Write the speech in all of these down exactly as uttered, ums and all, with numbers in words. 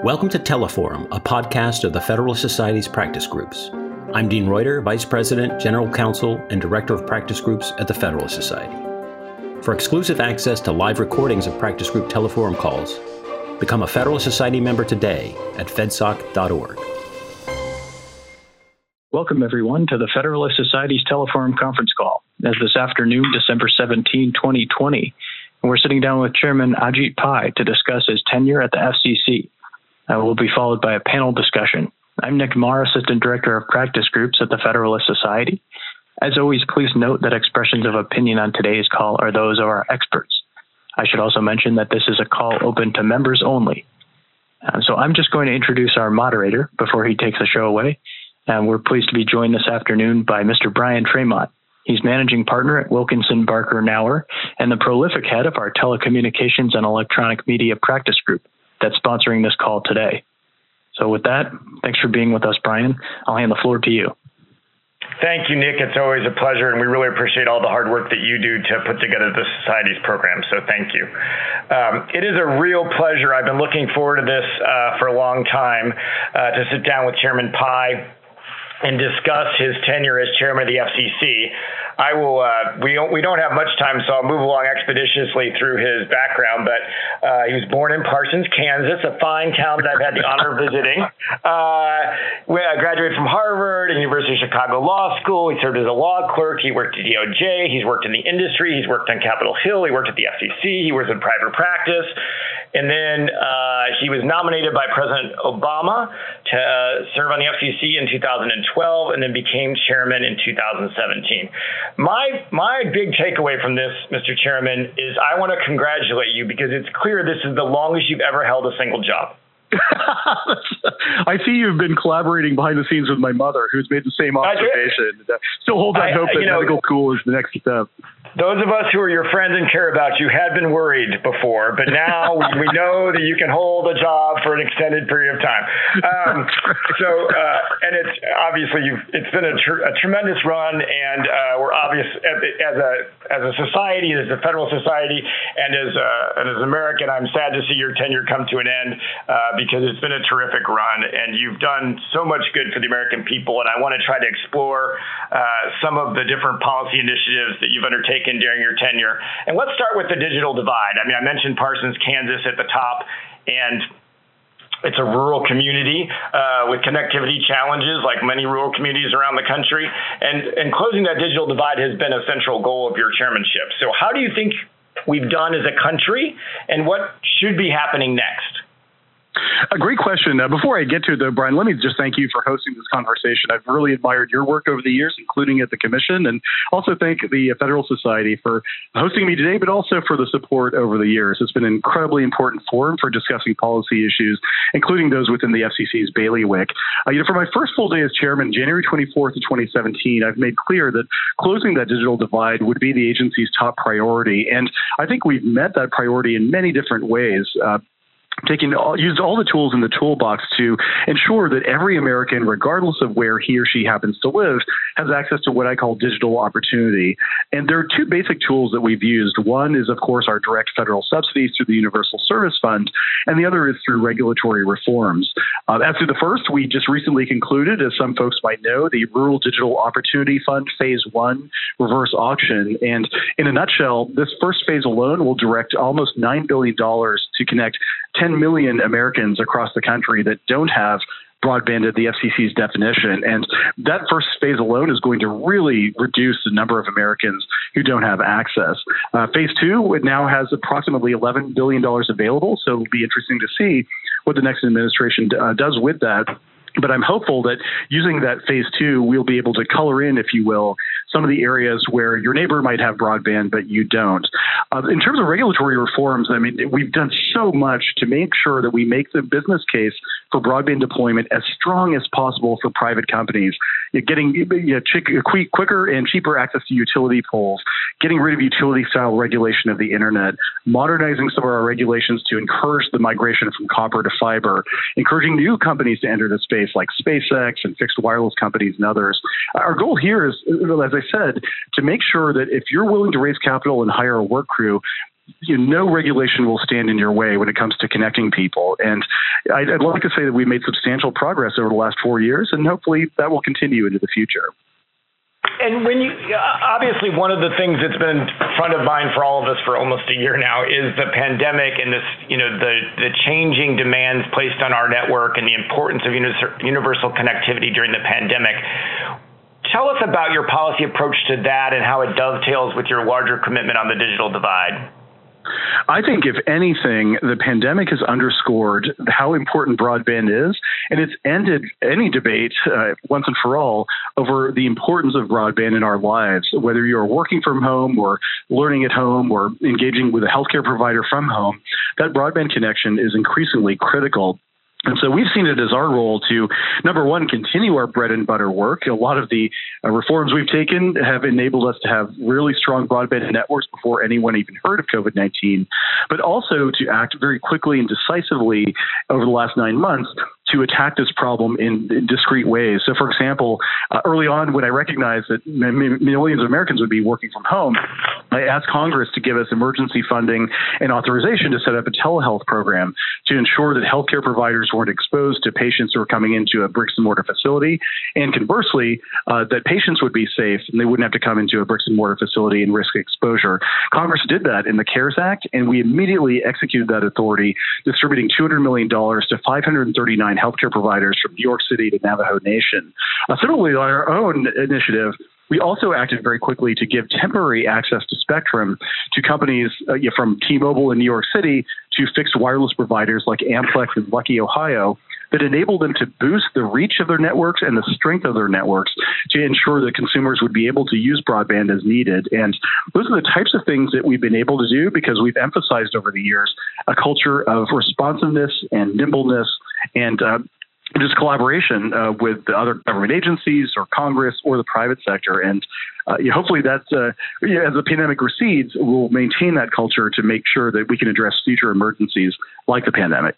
Welcome to Teleforum, a podcast of the Federalist Society's practice groups. I'm Dean Reuter, Vice President, General Counsel, and Director of Practice Groups at the Federalist Society. For exclusive access to live recordings of practice group Teleforum calls, become a Federalist Society member today at fedsoc dot org. Welcome, everyone, to the Federalist Society's Teleforum conference call. As this afternoon, December seventeenth, twenty twenty, and we're sitting down with Chairman Ajit Pai to discuss his tenure at the F C C. Uh, will be followed by a panel discussion. I'm Nick Marr, Assistant Director of Practice Groups at the Federalist Society. As always, please note that expressions of opinion on today's call are those of our experts. I should also mention that this is a call open to members only. Uh, so I'm just going to introduce our moderator before he takes the show away. And we're pleased to be joined this afternoon by Mister Brian Tremont. He's Managing Partner at Wilkinson Barker Knauer and the prolific head of our Telecommunications and Electronic Media Practice Group that's sponsoring this call today. So with that, thanks for being with us, Brian. I'll hand the floor to you. Thank you, Nick. It's always a pleasure, and we really appreciate all the hard work that you do to put together the Society's program, so thank you. Um, it is a real pleasure. I've been looking forward to this uh, for a long time, uh, to sit down with Chairman Pai and discuss his tenure as chairman of the F C C. I will. Uh, we don't. We don't have much time, so I'll move along expeditiously through his background. But uh, he was born in Parsons, Kansas, a fine town that I've had the honor of visiting. Uh, I graduated from Harvard and University of Chicago Law School. He served as a law clerk. He worked at D O J. He's worked in the industry. He's worked on Capitol Hill. He worked at the F C C. He was in private practice. And then uh, he was nominated by President Obama to uh, serve on the F C C in two thousand twelve, and then became chairman in two thousand seventeen. My my big takeaway from this, Mister Chairman, is I want to congratulate you because it's clear this is the longest you've ever held a single job. I see you've been collaborating behind the scenes with my mother, who's made the same observation. Still hold out hope that you know, medical school is the next step. Those of us who are your friends and care about you had been worried before, but now we know that you can hold a job for an extended period of time. Um, so, uh, and it's obviously you've, it's been a, tr- a tremendous run, and uh, we're obvious as a as a society, as a federal society, and as a, and as an American, I'm sad to see your tenure come to an end uh, because it's been a terrific run, and you've done so much good for the American people. And I want to try to explore uh, some of the different policy initiatives that you've undertaken during your tenure. And let's start with the digital divide. I mean, I mentioned Parsons, Kansas at the top, and it's a rural community uh, with connectivity challenges like many rural communities around the country. And, and closing that digital divide has been a central goal of your chairmanship. So how do you think we've done as a country, and what should be happening next? A great question. Uh, before I get to it, though, Brian, let me just thank you for hosting this conversation. I've really admired your work over the years, including at the Commission, and also thank the Federal Society for hosting me today, but also for the support over the years. It's been an incredibly important forum for discussing policy issues, including those within the F C C's bailiwick. Uh, you know, for my first full day as chairman, January twenty-fourth of twenty seventeen, I've made clear that closing that digital divide would be the agency's top priority, and I think we've met that priority in many different ways. Uh, Taking all, used all the tools in the toolbox to ensure that every American, regardless of where he or she happens to live, has access to what I call digital opportunity. And there are two basic tools that we've used. One is, of course, our direct federal subsidies through the Universal Service Fund, and the other is through regulatory reforms. Uh, as to the first, we just recently concluded, as some folks might know, the Rural Digital Opportunity Fund Phase One reverse auction. And in a nutshell, this first phase alone will direct almost nine billion dollars to connect ten million Americans across the country that don't have broadband at the F C C's definition. And that first phase alone is going to really reduce the number of Americans who don't have access. Uh, phase two, it now has approximately eleven billion dollars available, so it'll be interesting to see what the next administration uh, does with that. But I'm hopeful that using that phase two, we'll be able to color in, if you will, some of the areas where your neighbor might have broadband, but you don't. Uh, in terms of regulatory reforms, I mean, we've done so much to make sure that we make the business case for broadband deployment as strong as possible for private companies. You're getting you know, quick, quicker and cheaper access to utility poles, getting rid of utility-style regulation of the internet, modernizing some of our regulations to encourage the migration from copper to fiber, encouraging new companies to enter the space like SpaceX and fixed wireless companies and others. Our goal here is, as I said, to make sure that if you're willing to raise capital and hire a work crew, you know, no regulation will stand in your way when it comes to connecting people. And I'd, I'd like to say that we've made substantial progress over the last four years, and hopefully that will continue into the future. And when you, obviously one of the things that's been front of mind for all of us for almost a year now is the pandemic and this, you know, the, the changing demands placed on our network and the importance of universal connectivity during the pandemic. Tell us about your policy approach to that and how it dovetails with your larger commitment on the digital divide. I think, if anything, the pandemic has underscored how important broadband is, and it's ended any debate uh, once and for all over the importance of broadband in our lives. Whether you're working from home or learning at home or engaging with a healthcare provider from home, that broadband connection is increasingly critical. And so we've seen it as our role to, number one, continue our bread and butter work. A lot of the uh, reforms we've taken have enabled us to have really strong broadband networks before anyone even heard of COVID nineteen, but also to act very quickly and decisively over the last nine months to attack this problem in, in discrete ways. So, for example, uh, early on when I recognized that m- millions of Americans would be working from home, I asked Congress to give us emergency funding and authorization to set up a telehealth program to ensure that healthcare providers weren't exposed to patients who were coming into a bricks and mortar facility, and conversely, uh, that patients would be safe and they wouldn't have to come into a bricks and mortar facility and risk exposure. Congress did that in the CARES Act, and we immediately executed that authority, distributing two hundred million dollars to five hundred thirty-nine healthcare providers from New York City to Navajo Nation. Uh, similarly, on our own initiative, we also acted very quickly to give temporary access to spectrum to companies uh, from T-Mobile in New York City to fixed wireless providers like Amplex and Lucky Ohio that enabled them to boost the reach of their networks and the strength of their networks to ensure that consumers would be able to use broadband as needed. And those are the types of things that we've been able to do because we've emphasized over the years a culture of responsiveness and nimbleness and uh, just collaboration uh, with the other government agencies or Congress or the private sector. And uh, hopefully that, uh, as the pandemic recedes, we'll maintain that culture to make sure that we can address future emergencies like the pandemic.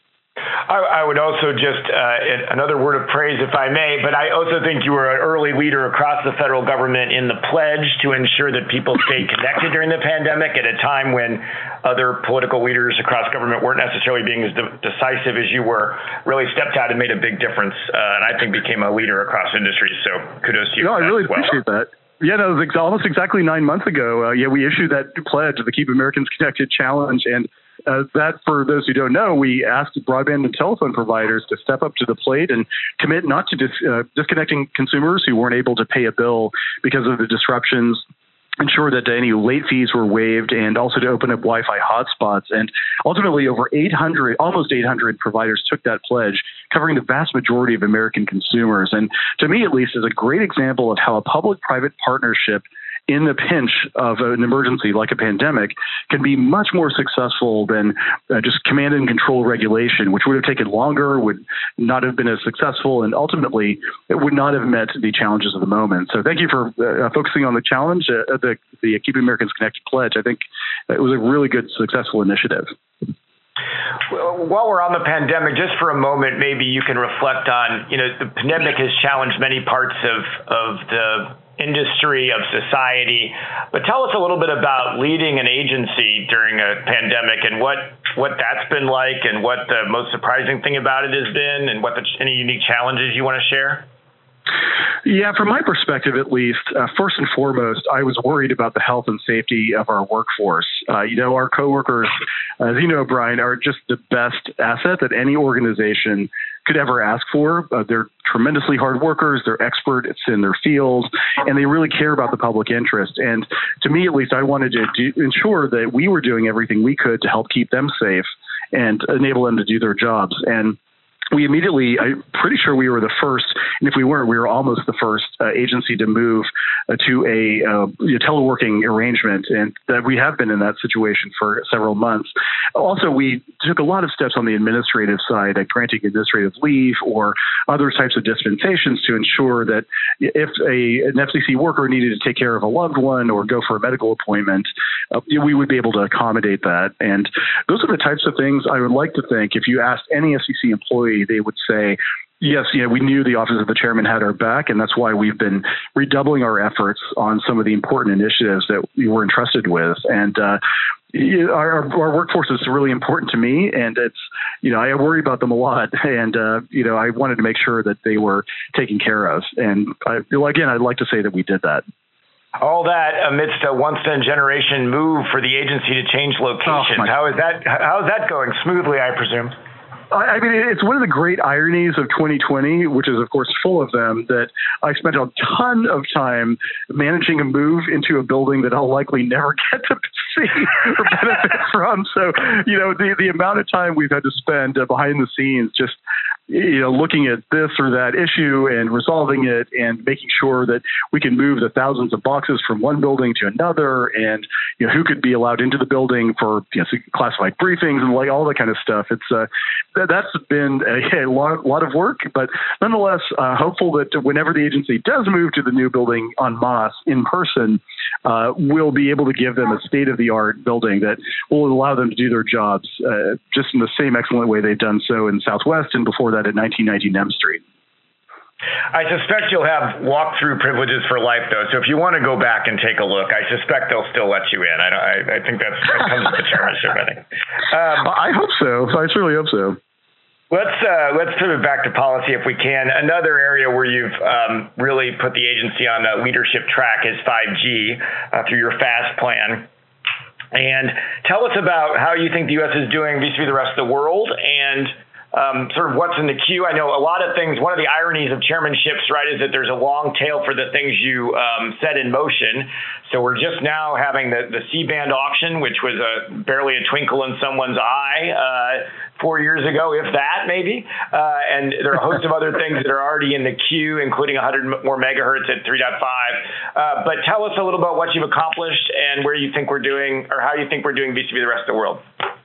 I, I would also just, uh, another word of praise, if I may, but I also think you were an early leader across the federal government in the pledge to ensure that people stayed connected during the pandemic at a time when other political leaders across government weren't necessarily being as de- decisive as you were, really stepped out and made a big difference, uh, and I think became a leader across industries. So kudos to you. No, I really as well. appreciate that. Yeah, no, it was almost exactly nine months ago. Uh, yeah, we issued that pledge, the Keep Americans Connected Challenge, and Uh, that, for those who don't know, we asked broadband and telephone providers to step up to the plate and commit not to dis- uh, disconnecting consumers who weren't able to pay a bill because of the disruptions, ensure that any late fees were waived, and also to open up Wi-Fi hotspots. And ultimately, over eight hundred, almost eight hundred providers took that pledge, covering the vast majority of American consumers. And to me, at least, is a great example of how a public-private partnership in the pinch of an emergency like a pandemic can be much more successful than uh, just command and control regulation, which would have taken longer, would not have been as successful, and ultimately it would not have met the challenges of the moment. So thank you for uh, focusing on the challenge, uh, the, the Keep Americans Connected pledge. I think it was a really good, successful initiative. While we're on the pandemic, just for a moment, maybe you can reflect on, you know, the pandemic has challenged many parts of, of the industry, of society, but tell us a little bit about leading an agency during a pandemic and what, what that's been like and what the most surprising thing about it has been and what the, any unique challenges you want to share. Yeah, from my perspective, at least, uh, first and foremost, I was worried about the health and safety of our workforce. Uh, you know, our coworkers, as you know, Brian, are just the best asset that any organization could ever ask for. Uh, they're tremendously hard workers. They're experts in their field, and they really care about the public interest. And to me, at least, I wanted to do, ensure that we were doing everything we could to help keep them safe and enable them to do their jobs. And we immediately, I'm pretty sure we were the first, and if we weren't, we were almost the first uh, agency to move uh, to a uh, teleworking arrangement, and that we have been in that situation for several months. Also, we took a lot of steps on the administrative side, like granting administrative leave or other types of dispensations to ensure that if a, an F C C worker needed to take care of a loved one or go for a medical appointment, uh, we would be able to accommodate that. And those are the types of things I would like to think if you asked any F C C employee, they would say, yes, you know, we knew the Office of the Chairman had our back, and that's why we've been redoubling our efforts on some of the important initiatives that we were entrusted with. And uh, Our, our workforce is really important to me, and it's, you know, I worry about them a lot, and, uh, you know, I wanted to make sure that they were taken care of. And I, well, again, I'd like to say that we did that. All that amidst a once-in-a-generation move for the agency to change locations. Oh, how is that? How is that going? Smoothly, I presume. I mean, it's one of the great ironies of twenty twenty, which is, of course, full of them, that I spent a ton of time managing a move into a building that I'll likely never get to see or benefit from. So, you know, the, the amount of time we've had to spend uh, behind the scenes just, you know, looking at this or that issue and resolving it and making sure that we can move the thousands of boxes from one building to another, and, you know, who could be allowed into the building for, you know, classified briefings and like all that kind of stuff. It's, uh, that's been a, a lot, lot of work, but nonetheless, uh, hopeful that whenever the agency does move to the new building en masse in person, uh, we'll be able to give them a state-of-the-art building that will allow them to do their jobs uh, just in the same excellent way they've done so in Southwest and before that at nineteen nineteen M Street. I suspect you'll have walkthrough privileges for life, though. So if you want to go back and take a look, I suspect they'll still let you in. I, I, I think that's, that comes with the chairmanship, I think. Um, I hope so. I certainly hope so. Let's uh, let's pivot back to policy if we can. Another area where you've um, really put the agency on a leadership track is five G uh, through your FAST plan. And tell us about how you think the U S is doing vis-a-vis the rest of the world, and Um, sort of what's in the queue. I know a lot of things, one of the ironies of chairmanships, right, is that there's a long tail for the things you um, set in motion. So we're just now having the, the C-band auction, which was a, barely a twinkle in someone's eye uh, four years ago, if that, maybe. Uh, and there are a host of other things that are already in the queue, including one hundred more megahertz at three point five. Uh, but tell us a little about what you've accomplished and where you think we're doing, or how you think we're doing vis-a-vis the rest of the world.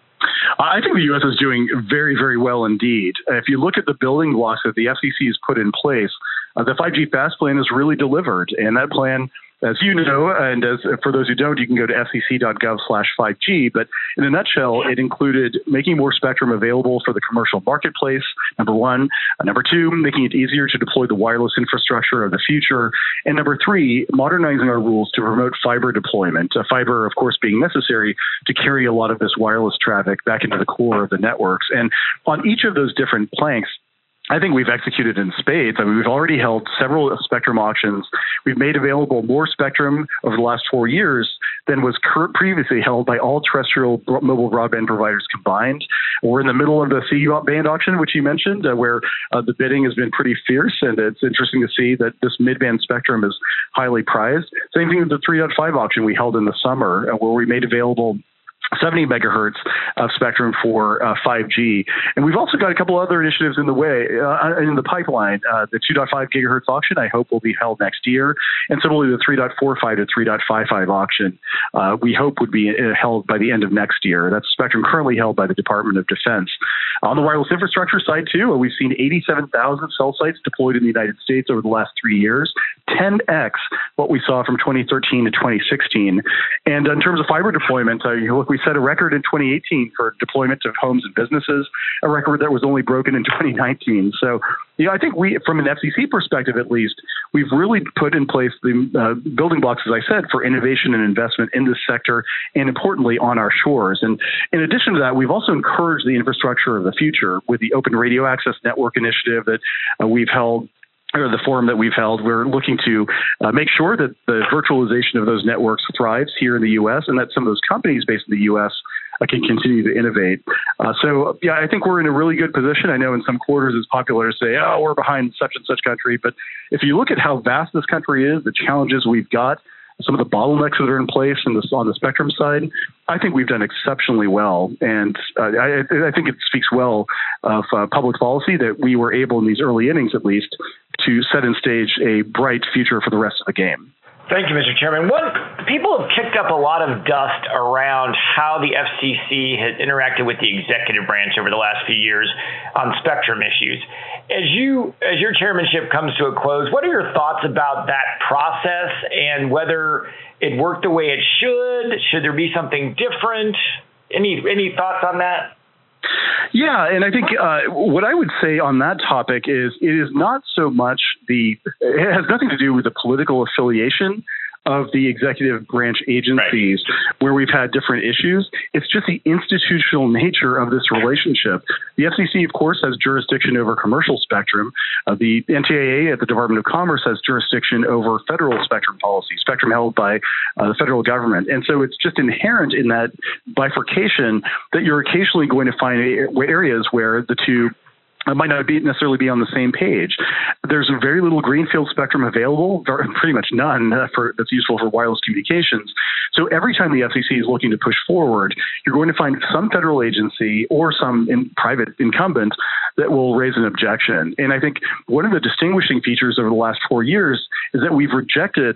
I think the U S is doing very, very well indeed. If you look at the building blocks that the F C C has put in place, uh, the five G FAST plan has really delivered. And that plan, as you know, and as for those who don't, you can go to f c c dot gov slash five G. But in a nutshell, it included making more spectrum available for the commercial marketplace, number one. Uh, number two, making it easier to deploy the wireless infrastructure of the future. And number three, modernizing our rules to promote fiber deployment. Uh, fiber, of course, being necessary to carry a lot of this wireless traffic back into the core of the networks. And on each of those different planks, I think we've executed in spades. I mean, we've already held several spectrum auctions. We've made available more spectrum over the last four years than was previously held by all terrestrial mobile broadband providers combined. We're in the middle of the C-band auction, which you mentioned, uh, where uh, the bidding has been pretty fierce, and it's interesting to see that this mid-band spectrum is highly prized. Same thing with the three point five auction we held in the summer, uh, where we made available seventy megahertz of spectrum for uh, five G. And we've also got a couple other initiatives in the way, uh, in the pipeline. Uh, the two point five gigahertz auction, I hope, will be held next year. And similarly, the three point four five to three point five five auction, uh, we hope would be held by the end of next year. That's spectrum currently held by the Department of Defense. On the wireless infrastructure side, too, we've seen eighty-seven thousand cell sites deployed in the United States over the last three years, ten x what we saw from twenty thirteen to twenty sixteen. And in terms of fiber deployment, uh, you look, we set a record in twenty eighteen for deployment of homes and businesses, a record that was only broken in twenty nineteen. So, you know, I think we, from an F C C perspective at least, we've really put in place the uh, building blocks, as I said, for innovation and investment in this sector, and importantly, on our shores. And in addition to that, we've also encouraged the infrastructure of the future with the Open Radio Access Network initiative that uh, we've held, or the forum that we've held. We're looking to uh, make sure that the virtualization of those networks thrives here in the U S and that some of those companies based in the U S uh, can continue to innovate. Uh, so, yeah, I think we're in a really good position. I know in some quarters it's popular to say, oh, we're behind such and such country. But if you look at how vast this country is, the challenges we've got, some of the bottlenecks that are in place in this, on the spectrum side, I think we've done exceptionally well. And uh, I, I think it speaks well of uh, public policy that we were able, in these early innings at least, to set and stage a bright future for the rest of the game. Thank you, Mister Chairman. One, people have kicked up a lot of dust around how the F C C has interacted with the executive branch over the last few years on spectrum issues. As you, as your chairmanship comes to a close, what are your thoughts about that process and whether it worked the way it should? Should there be something different? Any any thoughts on that? Yeah, and I think uh, what I would say on that topic is it is not so much the, it has nothing to do with the political affiliation of the executive branch agencies right. where we've had different issues. It's just the institutional nature of this relationship. The F C C, of course, has jurisdiction over commercial spectrum. Uh, the N T I A at the Department of Commerce has jurisdiction over federal spectrum policy, spectrum held by uh, the federal government. And so it's just inherent in that bifurcation that you're occasionally going to find areas where the two It might not be necessarily be on the same page. There's very little greenfield spectrum available, pretty much none for, that's useful for wireless communications. So every time the F C C is looking to push forward, you're going to find some federal agency or some in private incumbent that will raise an objection. And I think one of the distinguishing features over the last four years is that we've rejected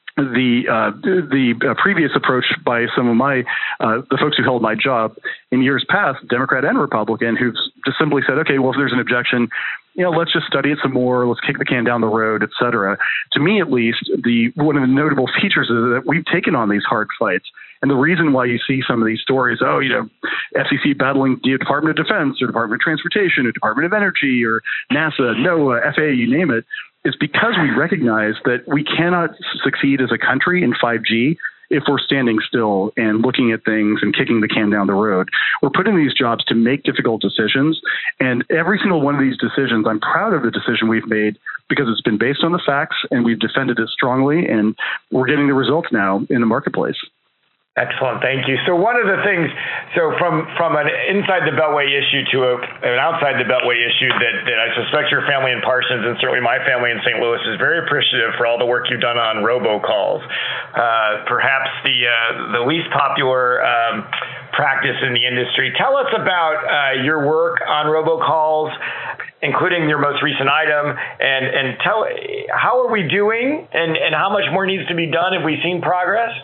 the uh, the uh, previous approach by some of my uh, the folks who held my job in years past, Democrat and Republican, who've just simply said, okay, well, if there's an objection, you know, let's just study it some more, let's kick the can down the road, et cetera. To me, at least, the one of the notable features is that we've taken on these hard fights. And the reason why you see some of these stories, oh, you know, F C C battling the Department of Defense or Department of Transportation or Department of Energy or NASA, NOAA, F A A, you name it, is because we recognize that we cannot succeed as a country in five G if we're standing still and looking at things and kicking the can down the road. We're put in these jobs to make difficult decisions. And every single one of these decisions, I'm proud of the decision we've made because it's been based on the facts and we've defended it strongly. And we're getting the results now in the marketplace. Excellent. Thank you. So one of the things, so from, from an inside the Beltway issue to a, an outside the Beltway issue that, that I suspect your family in Parsons and certainly my family in Saint Louis is very appreciative for all the work you've done on robocalls. Uh, perhaps the, uh, the least popular um, practice in the industry. Tell us about uh, your work on robocalls, including your most recent item, and, and tell how are we doing and, and how much more needs to be done? Have we seen progress?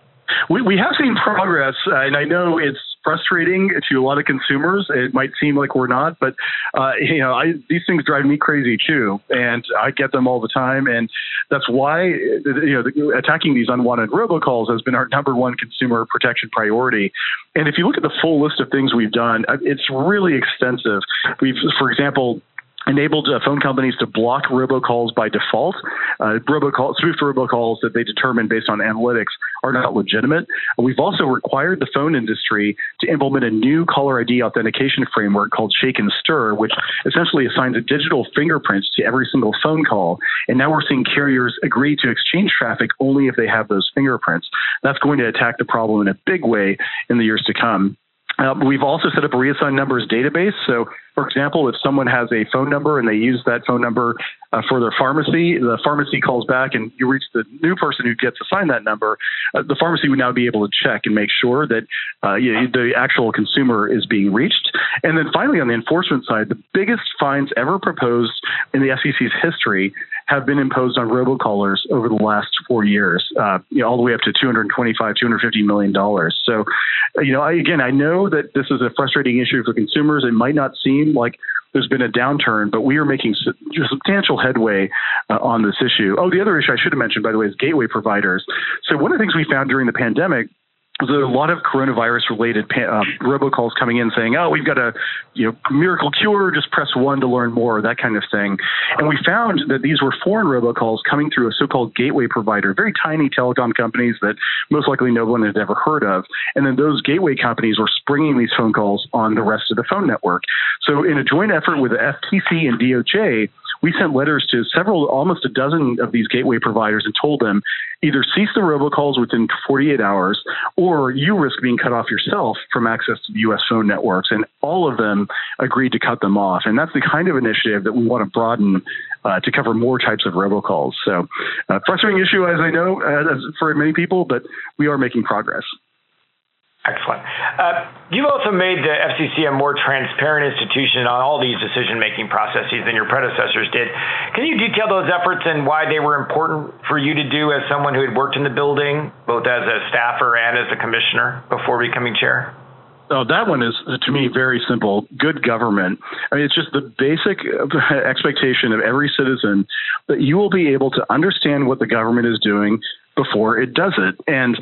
We, we have seen progress, uh, and I know it's frustrating to a lot of consumers. It might seem like we're not, but uh, you know, I, these things drive me crazy too, and I get them all the time, and that's why you know the, attacking these unwanted robocalls has been our number one consumer protection priority. And if you look at the full list of things we've done, it's really extensive. We've, for example, enabled uh, phone companies to block robocalls by default. Uh, robocall, spoofed robocalls that they determine based on analytics are not legitimate. We've also required the phone industry to implement a new caller I D authentication framework called Shake and Stir, which essentially assigns a digital fingerprint to every single phone call. And now we're seeing carriers agree to exchange traffic only if they have those fingerprints. That's going to attack the problem in a big way in the years to come. Uh, we've also set up a reassigned numbers database. So, for example, if someone has a phone number and they use that phone number uh, for their pharmacy, the pharmacy calls back and you reach the new person who gets assigned that number, uh, the pharmacy would now be able to check and make sure that uh, you know, the actual consumer is being reached. And then finally, on the enforcement side, the biggest fines ever proposed in the F C C's history have been imposed on robocallers over the last four years, uh, you know, all the way up to two hundred twenty-five, two hundred fifty million dollars. So, you know, I, again, I know that this is a frustrating issue for consumers. It might not seem like there's been a downturn, but we are making su- substantial headway uh, on this issue. Oh, the other issue I should have mentioned, by the way, is gateway providers. So one of the things we found during the pandemic was that a lot of coronavirus-related uh, robocalls coming in saying, oh, we've got a you know miracle cure, just press one to learn more, that kind of thing. And we found that these were foreign robocalls coming through a so-called gateway provider, very tiny telecom companies that most likely no one had ever heard of. And then those gateway companies were springing these phone calls on the rest of the phone network. So in a joint effort with the F T C and D O J, we sent letters to several, almost a dozen of these gateway providers and told them either cease the robocalls within forty-eight hours or you risk being cut off yourself from access to the U S phone networks. And all of them agreed to cut them off. And that's the kind of initiative that we want to broaden uh, to cover more types of robocalls. So uh, frustrating issue, as I know, uh, for many people, but we are making progress. Excellent. Uh, you've also made the F C C a more transparent institution on all these decision-making processes than your predecessors did. Can you detail those efforts and why they were important for you to do as someone who had worked in the building, both as a staffer and as a commissioner before becoming chair? Oh, that one is, to me, very simple. Good government. I mean, it's just the basic expectation of every citizen that you will be able to understand what the government is doing before it does it. And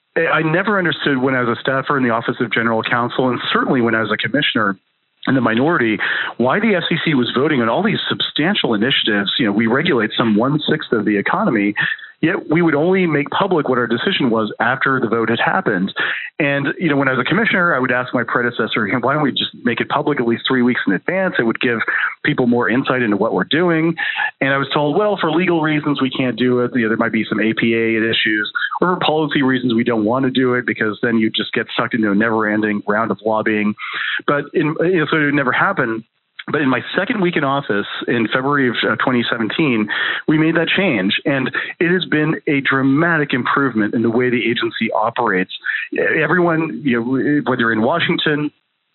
I never understood when I was a staffer in the Office of General Counsel, and certainly when I was a commissioner in the minority, why the F C C was voting on all these substantial initiatives. You know, we regulate some one-sixth of the economy. Yet we would only make public what our decision was after the vote had happened. And, you know, when I was a commissioner, I would ask my predecessor, you know, why don't we just make it public at least three weeks in advance? It would give people more insight into what we're doing. And I was told, well, for legal reasons, we can't do it. You know, there might be some A P A issues, or for policy reasons, we don't want to do it because then you just get sucked into a never-ending round of lobbying. But in, you know, so it would never happen. But in my second week in office in February of uh, twenty seventeen, we made that change. And it has been a dramatic improvement in the way the agency operates. Everyone, you know, whether in Washington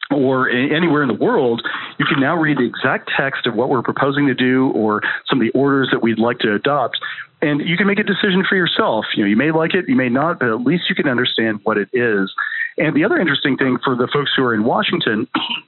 or anywhere in the world, you can now read the exact text of what we're proposing to do or some of the orders that we'd like to adopt. And you can make a decision for yourself. You know, you may like it, you may not, but at least you can understand what it is. And the other interesting thing for the folks who are in Washington,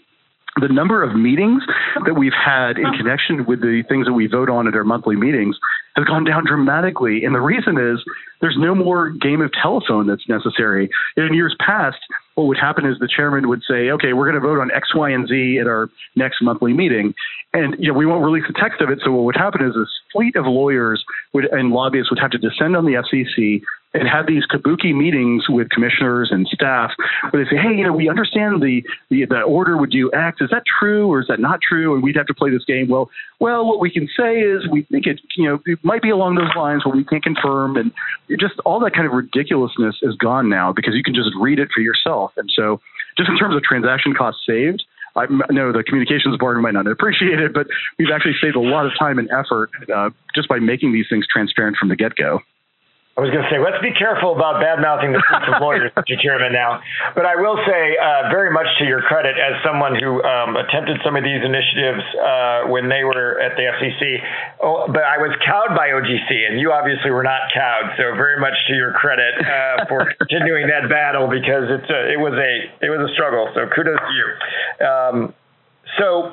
the number of meetings that we've had in connection with the things that we vote on at our monthly meetings has gone down dramatically. And the reason is there's no more game of telephone that's necessary. In years past, what would happen is the chairman would say, okay, we're going to vote on X, Y, and Z at our next monthly meeting. And you know, we won't release the text of it. So what would happen is this fleet of lawyers would, and lobbyists would have to descend on the F C C and have these kabuki meetings with commissioners and staff where they say, hey, you know, we understand the, the, the order would do X. Is that true or is that not true? And we'd have to play this game. Well, well, what we can say is we think it, you know, it might be along those lines, but we can't confirm. And just all that kind of ridiculousness is gone now because you can just read it for yourself. And so just in terms of transaction costs saved, I know the communications board might not appreciate it, but we've actually saved a lot of time and effort uh, just by making these things transparent from the get-go. I was going to say, let's be careful about bad-mouthing the fleets of lawyers, Mister Chairman, now. But I will say, uh, very much to your credit, as someone who um, attempted some of these initiatives uh, when they were at the F C C, oh, but I was cowed by O G C, and you obviously were not cowed. So very much to your credit uh, for continuing that battle, because it's a, it was a it was a struggle. So kudos to you. Um, so,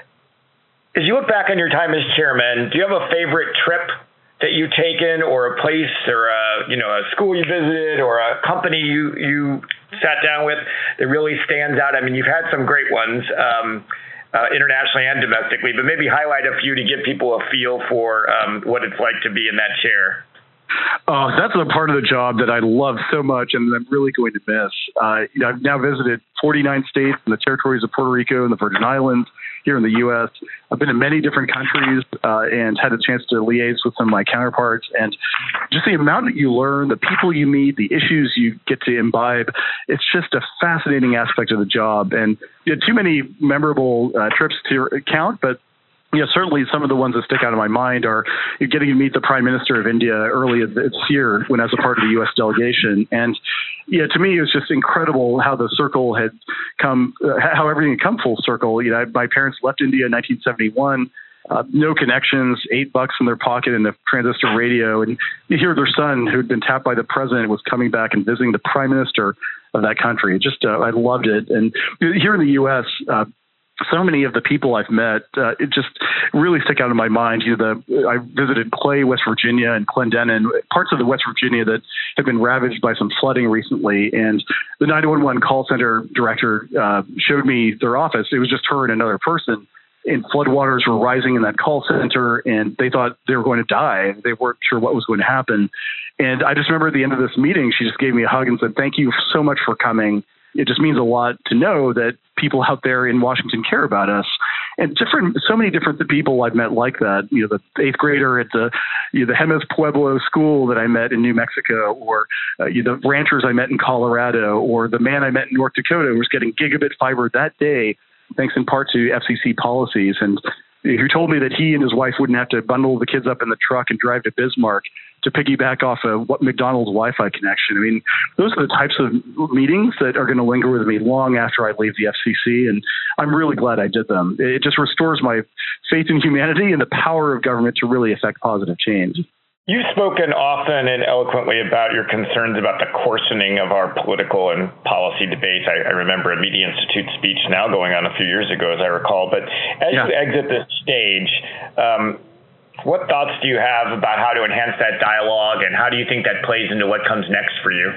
as you look back on your time as chairman, do you have a favorite trip that you've taken, or a place, or a, you know, a school you visited, or a company you you sat down with that really stands out? I mean, you've had some great ones um, uh, internationally and domestically, but maybe highlight a few to give people a feel for um, what it's like to be in that chair. Oh, that's a part of the job that I love so much and I'm really going to miss. Uh, you know, I've now visited forty-nine states and the territories of Puerto Rico and the Virgin Islands here in the U S. I've been in many different countries uh, and had a chance to liaise with some of my counterparts. And just the amount that you learn, the people you meet, the issues you get to imbibe, it's just a fascinating aspect of the job. And you know, too many memorable uh, trips to count, but you know, certainly some of the ones that stick out in my mind are getting to meet the Prime Minister of India early this year when as a part of the U S delegation. And yeah, to me, it was just incredible how the circle had come, uh, how everything had come full circle. You know, my parents left India in nineteen seventy-one, uh, no connections, eight bucks in their pocket and a transistor radio. And you hear their son, who'd been tapped by the president, was coming back and visiting the Prime Minister of that country. It just, uh, I loved it. And here in the U S, uh, so many of the people I've met, uh, it just really stick out in my mind. You know, the, I visited Clay, West Virginia, and Clendenin, parts of the West Virginia that have been ravaged by some flooding recently. And the nine one one call center director uh, showed me their office. It was just her and another person. And floodwaters were rising in that call center, and they thought they were going to die. They weren't sure what was going to happen. And I just remember at the end of this meeting, she just gave me a hug and said, "Thank you so much for coming. It just means a lot to know that people out there in Washington care about us." And different, so many different people I've met like that. You know, the eighth grader at the, you know, the Jemez Pueblo school that I met in New Mexico, or uh, you know, the ranchers I met in Colorado, or the man I met in North Dakota who was getting gigabit fiber that day, thanks in part to F C C policies. And who told me that he and his wife wouldn't have to bundle the kids up in the truck and drive to Bismarck to piggyback off of what McDonald's Wi-Fi connection. I mean, those are the types of meetings that are going to linger with me long after I leave the F C C, and I'm really glad I did them. It just restores my faith in humanity and the power of government to really affect positive change. You've spoken often and eloquently about your concerns about the coarsening of our political and policy debates. I, I remember a Media Institute speech now going on a few years ago, as I recall. But as yeah. you exit this stage, um, what thoughts do you have about how to enhance that dialogue, and how do you think that plays into what comes next for you?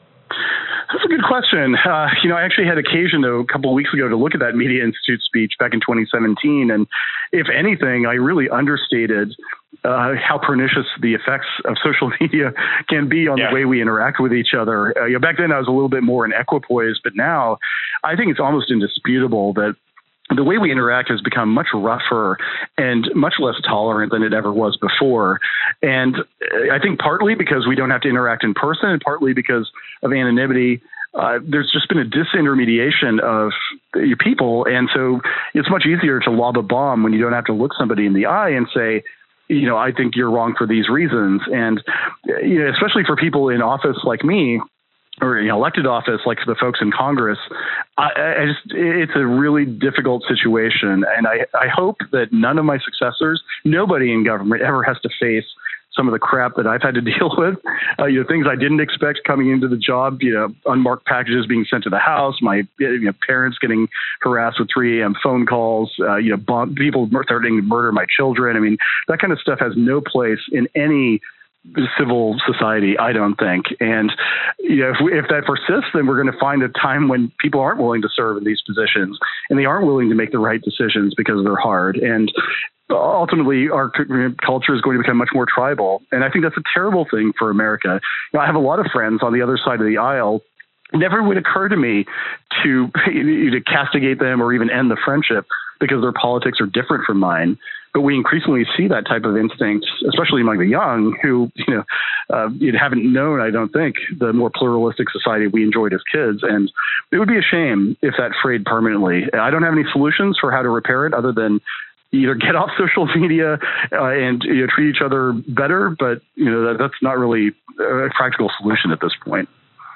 That's a good question. Uh, you know, I actually had occasion, though, a couple of weeks ago to look at that Media Institute speech back in twenty seventeen. And if anything, I really understated uh, how pernicious the effects of social media can be on yeah. the way we interact with each other. Uh, you know, back then I was a little bit more in equipoise, but now I think it's almost indisputable that the way we interact has become much rougher and much less tolerant than it ever was before. And I think partly because we don't have to interact in person, and partly because of anonymity. Uh, there's just been a disintermediation of your people. And so it's much easier to lob a bomb when you don't have to look somebody in the eye and say, you know, I think you're wrong for these reasons. And, you know, especially for people in office like me, or you know, elected office like the folks in Congress, I, I just it's a really difficult situation. And I, I hope that none of my successors, nobody in government ever has to face some of the crap that I've had to deal with, uh, you know, things I didn't expect coming into the job, you know, unmarked packages being sent to the house, my you know, parents getting harassed with three a.m. phone calls, uh, you know, bomb, people threatening to murder my children. I mean, that kind of stuff has no place in any civil society, I don't think. And you know, if, we, if that persists, then we're going to find a time when people aren't willing to serve in these positions, and they aren't willing to make the right decisions because they're hard. And ultimately, our culture is going to become much more tribal. And I think that's a terrible thing for America. You know, I have a lot of friends on the other side of the aisle. It never would occur to me to, to castigate them or even end the friendship because their politics are different from mine. But we increasingly see that type of instinct, especially among the young, who you know uh, you haven't known, I don't think, the more pluralistic society we enjoyed as kids. And it would be a shame if that frayed permanently. I don't have any solutions for how to repair it other than either get off social media uh, and you know, treat each other better. But you know that, that's not really a practical solution at this point.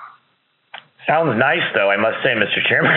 Sounds nice, though, I must say, Mister Chairman.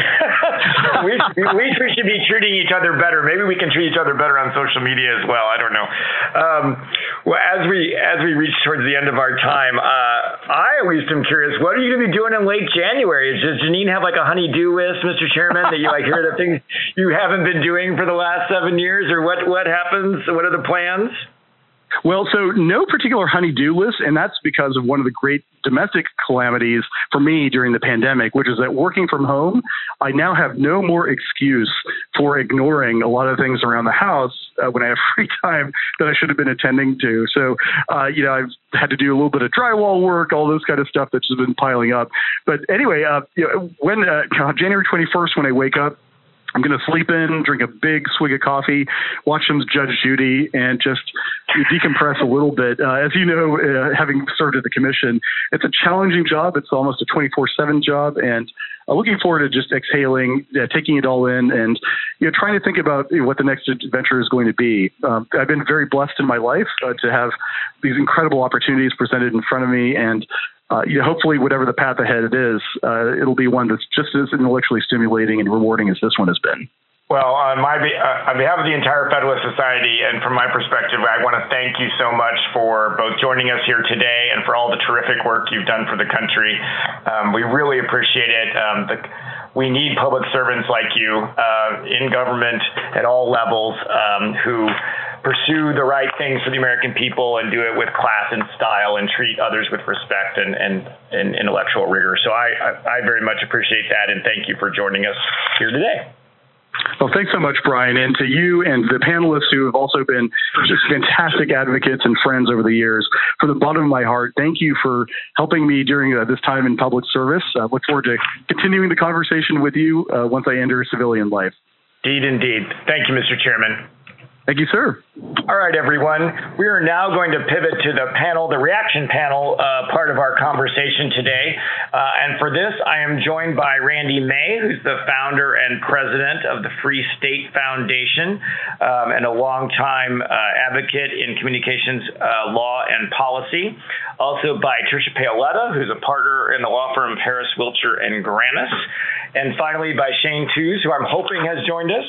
we, we, we should be treating each other better. Maybe we can treat each other better on social media as well. I don't know. Um, well, as we as we reach towards the end of our time, uh, I always am curious, what are you going to be doing in late January? Does Janine have like a honey-do list, Mister Chairman, that you like hear the things you haven't been doing for the last seven years, or what, what happens? What are the plans? Well, so no particular honey-do list, and that's because of one of the great domestic calamities for me during the pandemic, which is that working from home, I now have no more excuse for ignoring a lot of things around the house uh, when I have free time that I should have been attending to. So, uh, you know, I've had to do a little bit of drywall work, all those kind of stuff that's just been piling up. But anyway, uh, you know, when uh, January twenty-first, when I wake up, I'm going to sleep in, drink a big swig of coffee, watch some Judge Judy, and just decompress a little bit. Uh, as you know, uh, having served at the commission, it's a challenging job. It's almost a twenty-four seven job, and I'm looking forward to just exhaling, uh, taking it all in, and you know, trying to think about you know, what the next adventure is going to be. Um, I've been very blessed in my life uh, to have these incredible opportunities presented in front of me, and Uh, you know, hopefully, whatever the path ahead it is, uh, it'll be one that's just as intellectually stimulating and rewarding as this one has been. Well, on my uh, on behalf of the entire Federalist Society, and from my perspective, I want to thank you so much for both joining us here today and for all the terrific work you've done for the country. Um, we really appreciate it. Um, the, we need public servants like you uh, in government at all levels um, who pursue the right things for the American people and do it with class and style and treat others with respect and, and, and intellectual rigor. So I, I, I very much appreciate that, and thank you for joining us here today. Well, thanks so much, Brian, and to you and the panelists who have also been just fantastic advocates and friends over the years. From the bottom of my heart, thank you for helping me during uh, this time in public service. I uh, look forward to continuing the conversation with you uh, once I enter civilian life. Indeed, indeed. Thank you, Mister Chairman. Thank you, sir. All right, everyone. We are now going to pivot to the panel, the reaction panel uh, part of our conversation today. Uh, and for this, I am joined by Randy May, who's the founder and president of the Free State Foundation um, and a longtime uh, advocate in communications uh, law and policy. Also by Tricia Paoletta, who's a partner in the law firm Harris, Wiltshire, and Granis. And finally by Shane Tews, who I'm hoping has joined us.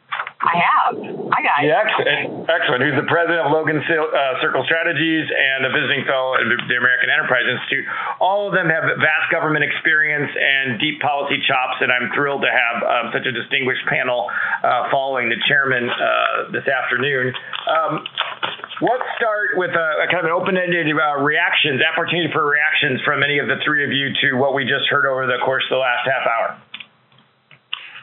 I have. Hi, guys. Yeah, excellent. excellent. Who's the president of Logan uh, Circle Strategies and a visiting fellow at the American Enterprise Institute. All of them have vast government experience and deep policy chops, and I'm thrilled to have um, such a distinguished panel uh, following the chairman uh, this afternoon. Um, let's start with a, a kind of an open-ended uh, reactions, opportunity for reactions from any of the three of you to what we just heard over the course of the last half hour.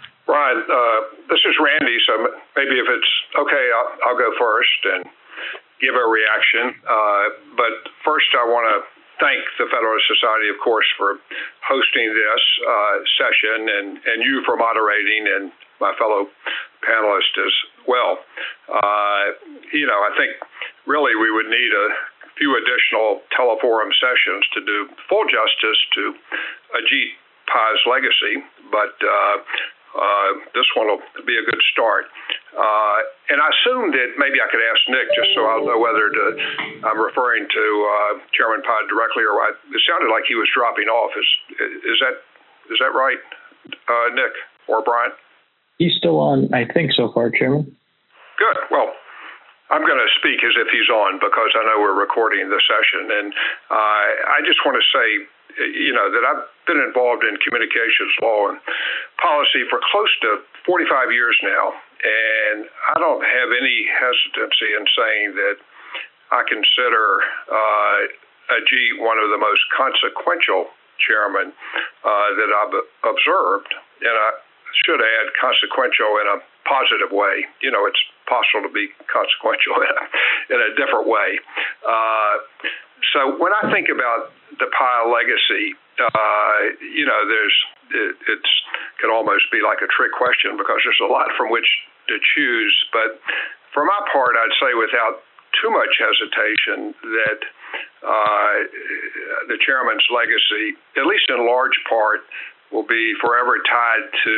Brian, uh, this is Randy, so maybe if it's okay, I'll, I'll go first. And give a reaction. Uh, but first, I want to thank the Federalist Society, of course, for hosting this uh, session, and, and you for moderating, and my fellow panelists as well. Uh, you know, I think really we would need a few additional teleforum sessions to do full justice to Ajit Pai's legacy, but uh, uh, this one will be a good start. Uh, and I assume that maybe I could ask Nick, just so I'll know whether to, I'm referring to uh, Chairman Pai directly, or what. It sounded like he was dropping off. Is is that is that right, uh, Nick or Brian? He's still on, I think, so far, Chairman. Good. Well, I'm going to speak as if he's on, because I know we're recording the session. And uh, I just want to say, you know, that I've been involved in communications law and policy for close to forty-five years now. And I don't have any hesitancy in saying that I consider uh, Ajit one of the most consequential chairmen uh, that I've observed. And I should add consequential in a positive way. You know, it's possible to be consequential in a, in a different way. Uh, so when I think about the Pai legacy, uh, you know, there's it, it's could almost be like a trick question, because there's a lot from which to choose. But for my part, I'd say without too much hesitation that uh, the chairman's legacy, at least in large part, will be forever tied to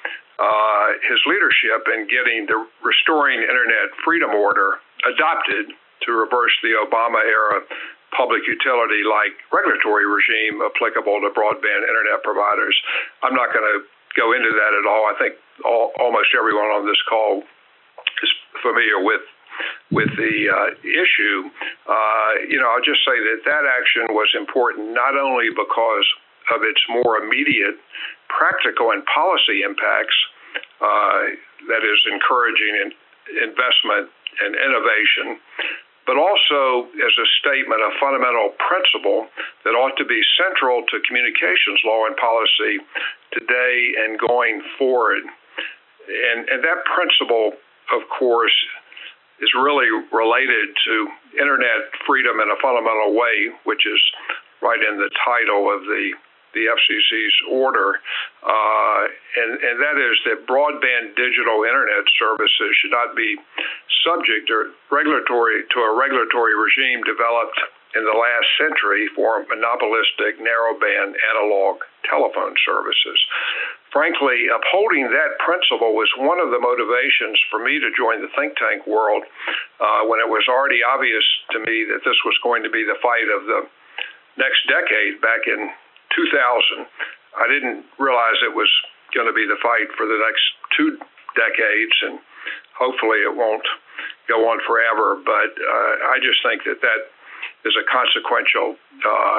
uh, his leadership in getting the Restoring Internet Freedom Order adopted to reverse the Obama-era public utility-like regulatory regime applicable to broadband internet providers. I'm not going to go into that at all. I think all, almost everyone on this call is familiar with with the uh, issue. Uh, you know, I'll just say that that action was important not only because of its more immediate practical and policy impacts, uh, that is encouraging in investment and innovation, but also as a statement of fundamental principle that ought to be central to communications law and policy today and going forward. And, and that principle, of course, is really related to internet freedom in a fundamental way, which is right in the title of the, the F C C's order. Uh, and, and that is that broadband digital internet services should not be subject to regulatory to a regulatory regime developed in the last century for monopolistic narrowband analog telephone services. Frankly, upholding that principle was one of the motivations for me to join the think tank world uh, when it was already obvious to me that this was going to be the fight of the next decade back in two thousand. I didn't realize it was going to be the fight for the next two decades, and hopefully it won't go on forever. But uh, I just think that that is a consequential, uh,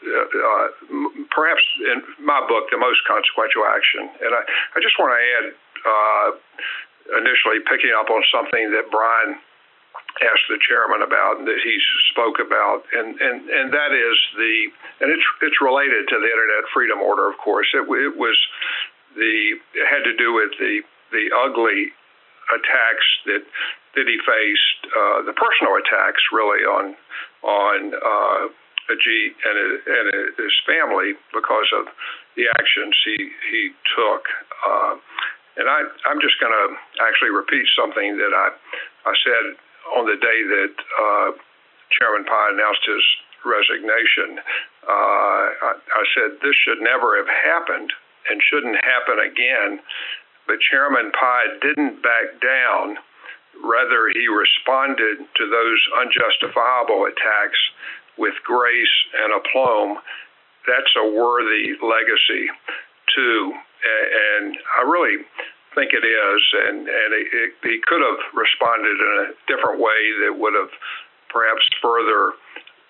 uh, perhaps in my book, the most consequential action. And I, I just want to add, uh, initially picking up on something that Brian asked the chairman about and that he spoke about, and, and, and that is the, and it's it's related to the Internet Freedom Order, of course. It, it was the, it had to do with the, the ugly attacks that that he faced, uh, the personal attacks really on on uh, Ajit and his, and his family because of the actions he he took. Uh, and I I'm just going to actually repeat something that I I said on the day that uh, Chairman Pai announced his resignation. Uh, I, I said this should never have happened and shouldn't happen again. But Chairman Pai didn't back down. Rather, he responded to those unjustifiable attacks with grace and aplomb. That's a worthy legacy, too. And I really think it is. And, and it, it, he could have responded in a different way that would have perhaps further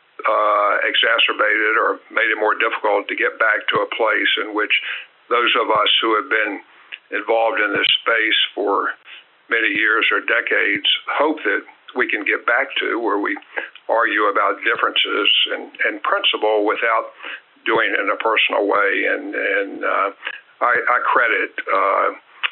uh, exacerbated or made it more difficult to get back to a place in which those of us who have been involved in this space for many years or decades hope that we can get back to, where we argue about differences and, and principle without doing it in a personal way. And, and uh, I, I credit uh,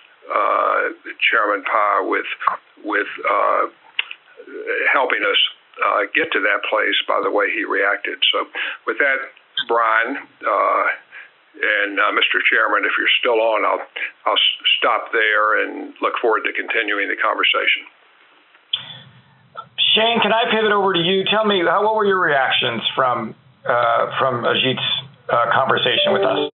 uh, Chairman Pai with with uh, helping us uh, get to that place by the way he reacted. So with that, Brian, uh, and uh, Mister Chairman, if you're still on, I'll I'll stop there and look forward to continuing the conversation. Shane, can I pivot over to you? Tell me, how, what were your reactions from uh, from Ajit's uh, conversation with us?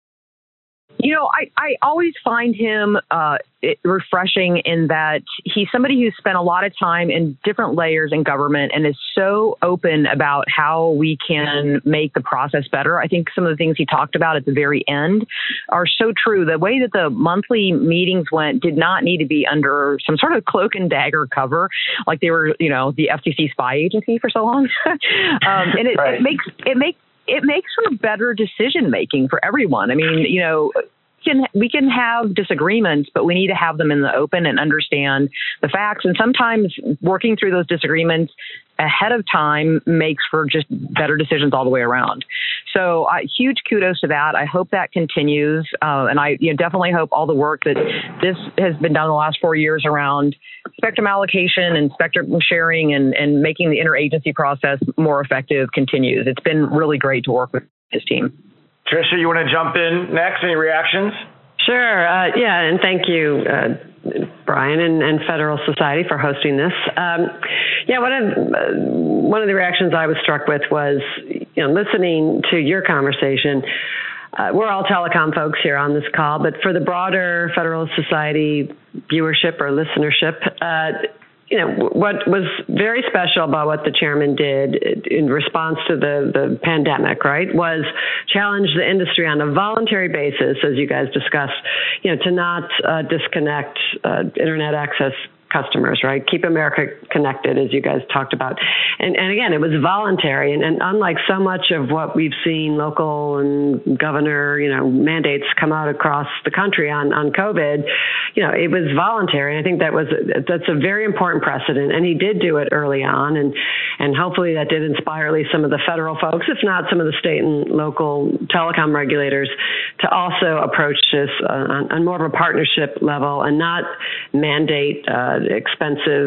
You know, I, I always find him uh, refreshing in that he's somebody who's spent a lot of time in different layers in government and is so open about how we can make the process better. I think some of the things he talked about at the very end are so true. The way that the monthly meetings went did not need to be under some sort of cloak and dagger cover, like they were, you know, the F C C spy agency for so long. um, and it, right. it makes it makes it makes for better decision making for everyone. I mean, you know, can we can have disagreements, but we need to have them in the open and understand the facts. And sometimes working through those disagreements ahead of time makes for just better decisions all the way around. So uh, huge kudos to that. I hope that continues. Uh, and I you know, definitely hope all the work that this has been done the last four years around spectrum allocation and spectrum sharing and, and making the interagency process more effective continues. It's been really great to work with his team. Tricia, you want to jump in next? Any reactions? Sure. Uh, yeah, and thank you, uh, Brian and, and Federal Society for hosting this. Um, yeah, one of uh, one of the reactions I was struck with was, you know, listening to your conversation. Uh, we're all telecom folks here on this call, but for the broader Federal Society viewership or listenership, uh, you know, what was very special about what the chairman did in response to the, the pandemic, right, was challenge the industry on a voluntary basis, as you guys discussed, you know, to not uh, disconnect uh, internet access customers, right? Keep America connected, as you guys talked about. And, and again, it was voluntary. And, and unlike so much of what we've seen local and governor, you know, mandates come out across the country on, on COVID, you know, it was voluntary. And I think that was, that's a very important precedent. And he did do it early on. And, and hopefully that did inspire at least some of the federal folks, if not some of the state and local telecom regulators, to also approach this uh, on, on more of a partnership level and not mandate uh, expensive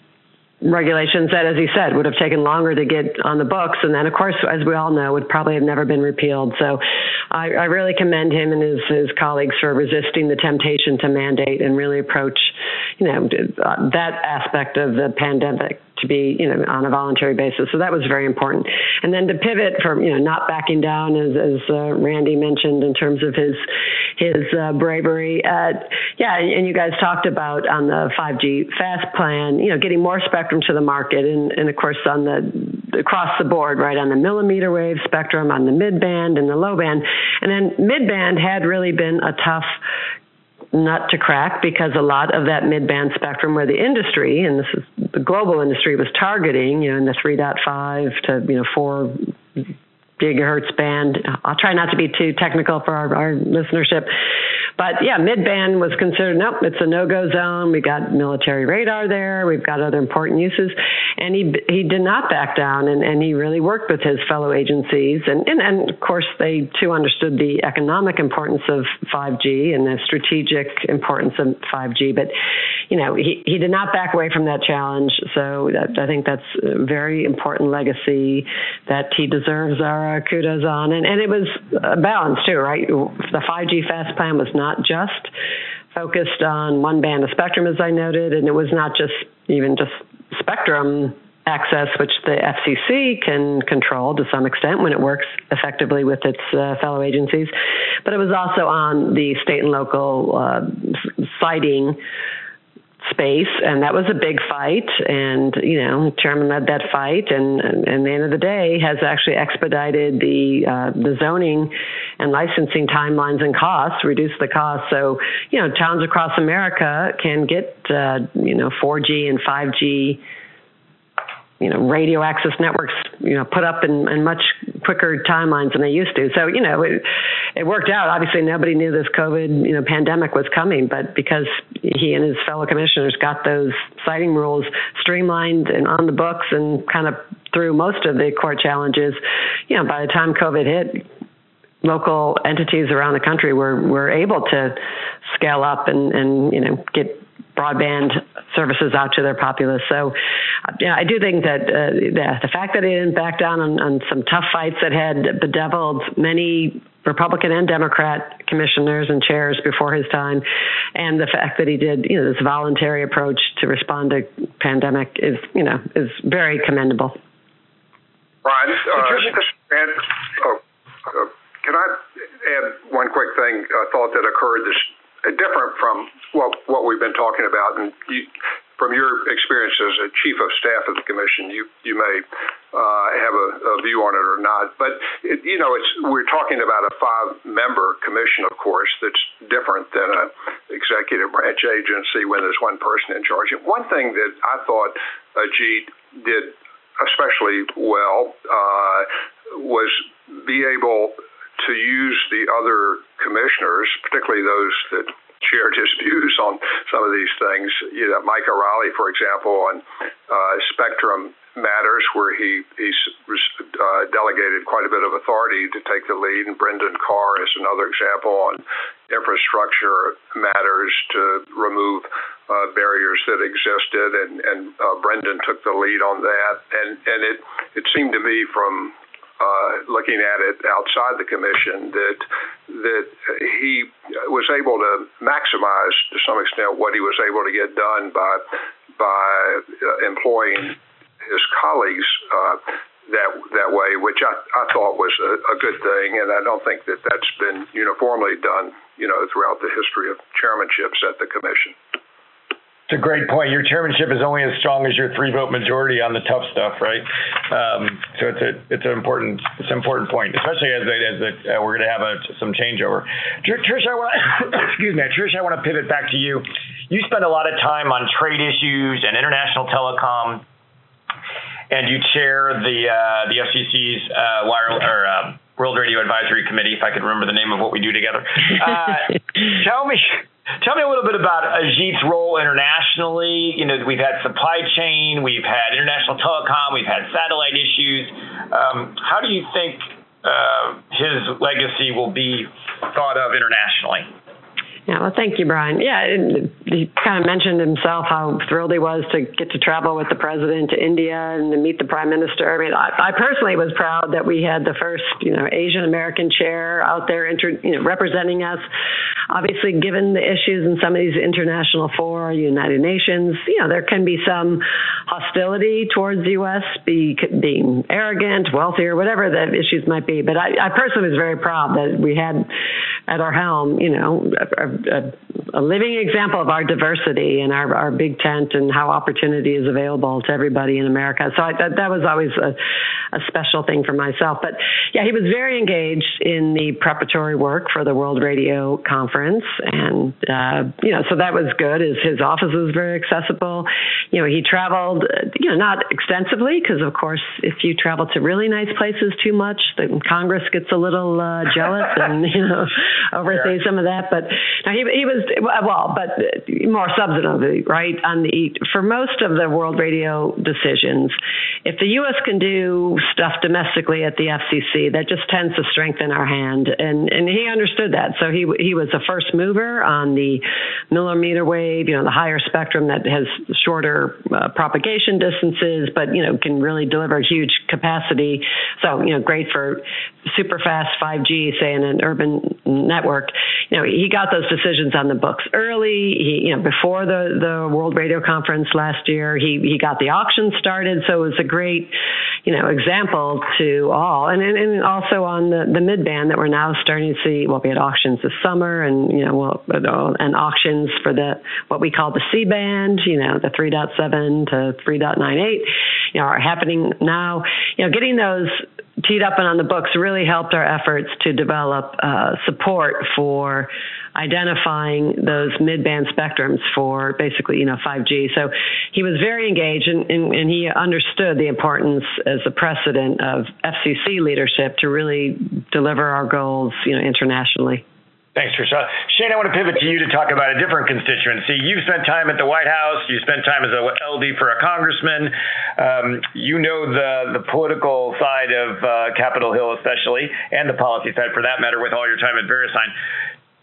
regulations that, as he said, would have taken longer to get on the books. And then, of course, as we all know, would probably have never been repealed. So I, I really commend him and his, his colleagues for resisting the temptation to mandate and really approach, you know, that aspect of the pandemic to be, you know, on a voluntary basis. So that was very important. And then to pivot from, you know, not backing down, as, as uh, Randy mentioned, in terms of his his uh, bravery. Uh, yeah, and you guys talked about on the five G FAST plan, you know, getting more spectrum to the market, and, and of course on the across the board, right, on the millimeter wave spectrum, on the mid-band and the low band. And then mid-band had really been a tough nut to crack, because a lot of that mid-band spectrum where the industry, and this is the global industry, was targeting, you know, in the three point five to, you know, four gigahertz band. I'll try not to be too technical for our, our listenership. But yeah, mid-band was considered, nope, it's a no-go zone. We got military radar there. We've got other important uses. And he he did not back down, and, and he really worked with his fellow agencies. And, and, and, of course, they, too, understood the economic importance of five G and the strategic importance of five G. But, you know, he, he did not back away from that challenge. So that, I think that's a very important legacy that he deserves our uh, kudos on. And, and it was a balance, too, right? The five G FAST plan was not just focused on one band of spectrum, as I noted, and it was not just even just spectrum access, which the F C C can control to some extent when it works effectively with its uh, fellow agencies, but it was also on the state and local uh, siting space, and that was a big fight. And you know, Chairman led that fight, and, and, and at the end of the day, has actually expedited the uh, the zoning and licensing timelines and costs, reduced the costs. So you know, towns across America can get uh, you know four G and five G. You know, radio access networks, you know, put up in, in much quicker timelines than they used to. So, you know, it, it worked out. Obviously, nobody knew this COVID, you know, pandemic was coming, but because he and his fellow commissioners got those siting rules streamlined and on the books and kind of through most of the court challenges, you know, by the time COVID hit, local entities around the country were, were able to scale up and, and, you know, get broadband services out to their populace. So, yeah, I do think that uh, the, the fact that he didn't back down on, on some tough fights that had bedeviled many Republican and Democrat commissioners and chairs before his time, and the fact that he did, you know, this voluntary approach to respond to pandemic is, you know, is very commendable. Brian, uh, and, oh, uh, can I add one quick thing, a thought that occurred that's different from what what we've been talking about, and you, from your experience as a chief of staff of the commission, you you may uh, have a, a view on it or not. But it, you know, it's we're talking about a five-member commission, of course, that's different than an executive branch agency when there's one person in charge. And one thing that I thought Ajit did especially well uh, was be able to use the other commissioners, particularly those that shared his views on some of these things. You know, Mike O'Reilly, for example, on uh, Spectrum Matters, where he he's uh, delegated quite a bit of authority to take the lead, and Brendan Carr is another example on infrastructure matters to remove uh, barriers that existed, and and uh, Brendan took the lead on that, and and it it seemed to me from Uh, looking at it outside the commission, that that he was able to maximize to some extent what he was able to get done by by uh, employing his colleagues uh, that that way, which I, I thought was a, a good thing, and I don't think that that's been uniformly done, you know, throughout the history of chairmanships at the commission. It's a great point. Your chairmanship is only as strong as your three vote majority on the tough stuff, right? Um, so it's a it's an important it's an important point, especially as a, as a, uh, we're going to have a, some changeover. Trish, I want excuse me, Trish, I want to pivot back to you. You spend a lot of time on trade issues and international telecom, and you chair the uh, the F C C's uh, wire or uh, World Radio Advisory Committee, if I could remember the name of what we do together. Uh, tell me. Tell me a little bit about Ajit's role internationally. You know, we've had supply chain, we've had international telecom, we've had satellite issues. Um, how do you think uh, his legacy will be thought of internationally? Yeah, well, thank you, Brian. Yeah, he kind of mentioned himself how thrilled he was to get to travel with the president to India and to meet the prime minister. I mean, I, I personally was proud that we had the first, you know, Asian American chair out there, inter, you know, representing us. Obviously, given the issues in some of these international fora, United Nations, you know, there can be some hostility towards the U S, be, being arrogant, wealthier, whatever the issues might be. But I, I personally was very proud that we had at our helm, you know, a, a, a living example of our diversity and our, our big tent and how opportunity is available to everybody in America. So I, that, that was always a, a special thing for myself. But yeah, he was very engaged in the preparatory work for the World Radio Conference. And, uh, you know, so that was good. His, his office was very accessible. You know, he traveled, you know, not extensively, because of course, if you travel to really nice places too much, then Congress gets a little uh, jealous and, you know, oversee some of that. But now he, he was, well, but more substantively, right? On the, for most of the World Radio decisions, if the U S can do stuff domestically at the F C C, that just tends to strengthen our hand. And, and he understood that. So he, he was a first mover on the millimeter wave, you know, the higher spectrum that has shorter uh, propagation distances, but, you know, can really deliver huge capacity. So, you know, great for super fast five G, say, in an urban network. You know, he got those decisions on the books early. He, you know, before the, the World Radio Conference last year, he, he got the auction started. So it was a great, you know, example to all. And, and, and also on the, the mid-band that we're now starting to see, well, we had auctions this summer and, you know, well, and auctions for the, what we call the C-band, you know, the three point seven to three point nine eight, you know, are happening now. You know, getting those teed up and on the books really helped our efforts to develop uh, support for identifying those mid-band spectrums for basically, you know, five G. So he was very engaged, and, and, and he understood the importance as a precedent of F C C leadership to really deliver our goals, you know, internationally. Thanks, Trisha. Shane, I want to pivot to you to talk about a different constituency. You've spent time at the White House. You spent time as a L D for a congressman. Um, you know the, the political side of uh, Capitol Hill especially, and the policy side for that matter, with all your time at VeriSign.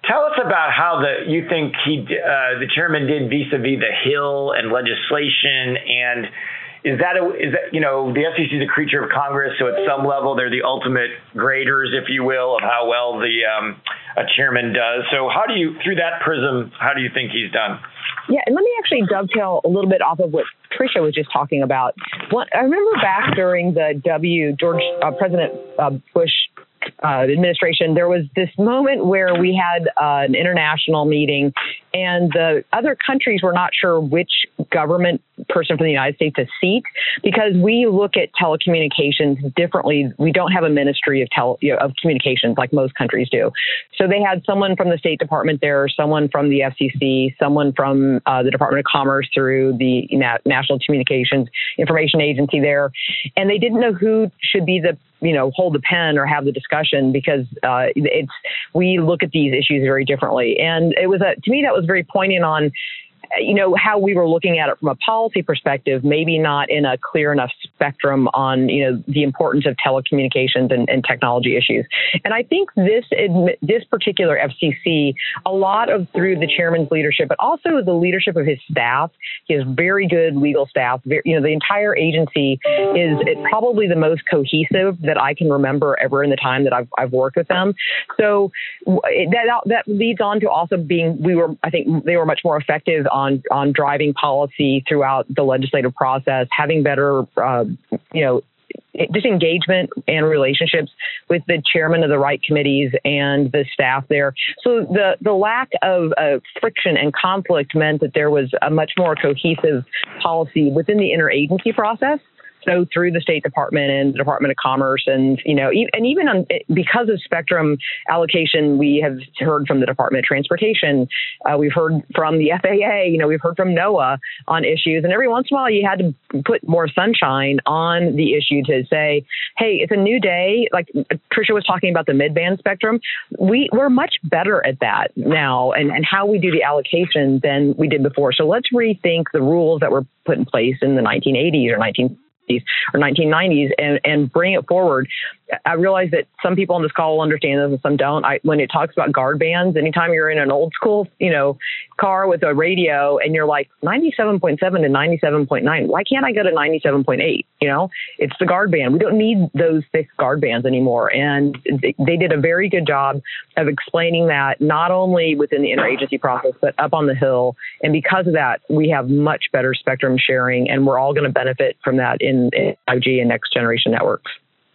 tell us about how the you think he uh, the chairman did vis-a-vis the Hill and legislation, and is that a, is that you know the F C C is a creature of Congress, so at some level they're the ultimate graders, if you will, of how well the um, a chairman does. So how do you, through that prism, how do you think he's done? Yeah, and let me actually dovetail a little bit off of what Tricia was just talking about. What, I remember back during the W. George uh, President uh, Bush uh, administration, there was this moment where we had uh, an international meeting, and the other countries were not sure which government person from the United States to seat, because we look at telecommunications differently. We don't have a ministry of tele, you know, of communications like most countries do. So they had someone from the State Department there, someone from the F C C, someone from uh, the Department of Commerce through the Na- National Communications Information Agency there, and they didn't know who should be the you know, hold the pen or have the discussion, because uh, it's we look at these issues very differently. And it was a, to me, that was very poignant on, you know, how we were looking at it from a policy perspective, maybe not in a clear enough spectrum on, you know, the importance of telecommunications and, and technology issues. And I think this this particular F C C, a lot of through the chairman's leadership, but also the leadership of his staff, he has very good legal staff. Very, you know, the entire agency is probably the most cohesive that I can remember ever in the time that I've, I've worked with them. So that that leads on to also being, we were, I think they were much more effective on on driving policy throughout the legislative process, having better, uh, you know, just engagement and relationships with the chairman of the right committees and the staff there. So the, the lack of uh, friction and conflict meant that there was a much more cohesive policy within the interagency process. So through the State Department and the Department of Commerce, and you know, and even on, because of spectrum allocation, we have heard from the Department of Transportation, uh, we've heard from the F A A, you know, we've heard from NOAA on issues, and every once in a while, you had to put more sunshine on the issue to say, hey, it's a new day. Like Tricia was talking about the mid-band spectrum, we we're much better at that now, and and how we do the allocation than we did before. So let's rethink the rules that were put in place in the nineteen eighties or nineteen or nineteen nineties and, and bring it forward. I realize that some people on this call will understand this and some don't. I, when it talks about guard bands, anytime you're in an old school, you know, car with a radio and you're like ninety-seven point seven to ninety-seven point nine, why can't I go to ninety-seven point eight? You know, it's the guard band. We don't need those thick guard bands anymore. And they, they did a very good job of explaining that, not only within the interagency process, but up on the Hill. And because of that, we have much better spectrum sharing, and we're all going to benefit from that in, in five G and next generation networks.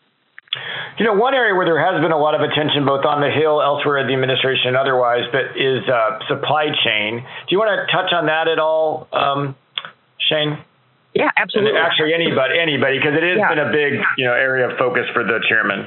You know, one area where there has been a lot of attention, both on the Hill, elsewhere in the administration, and otherwise, but is uh, supply chain. Do you want to touch on that at all, um, Shane? Yeah, absolutely. And actually, anybody, anybody, because it has yeah. been a big, you know, area of focus for the chairman.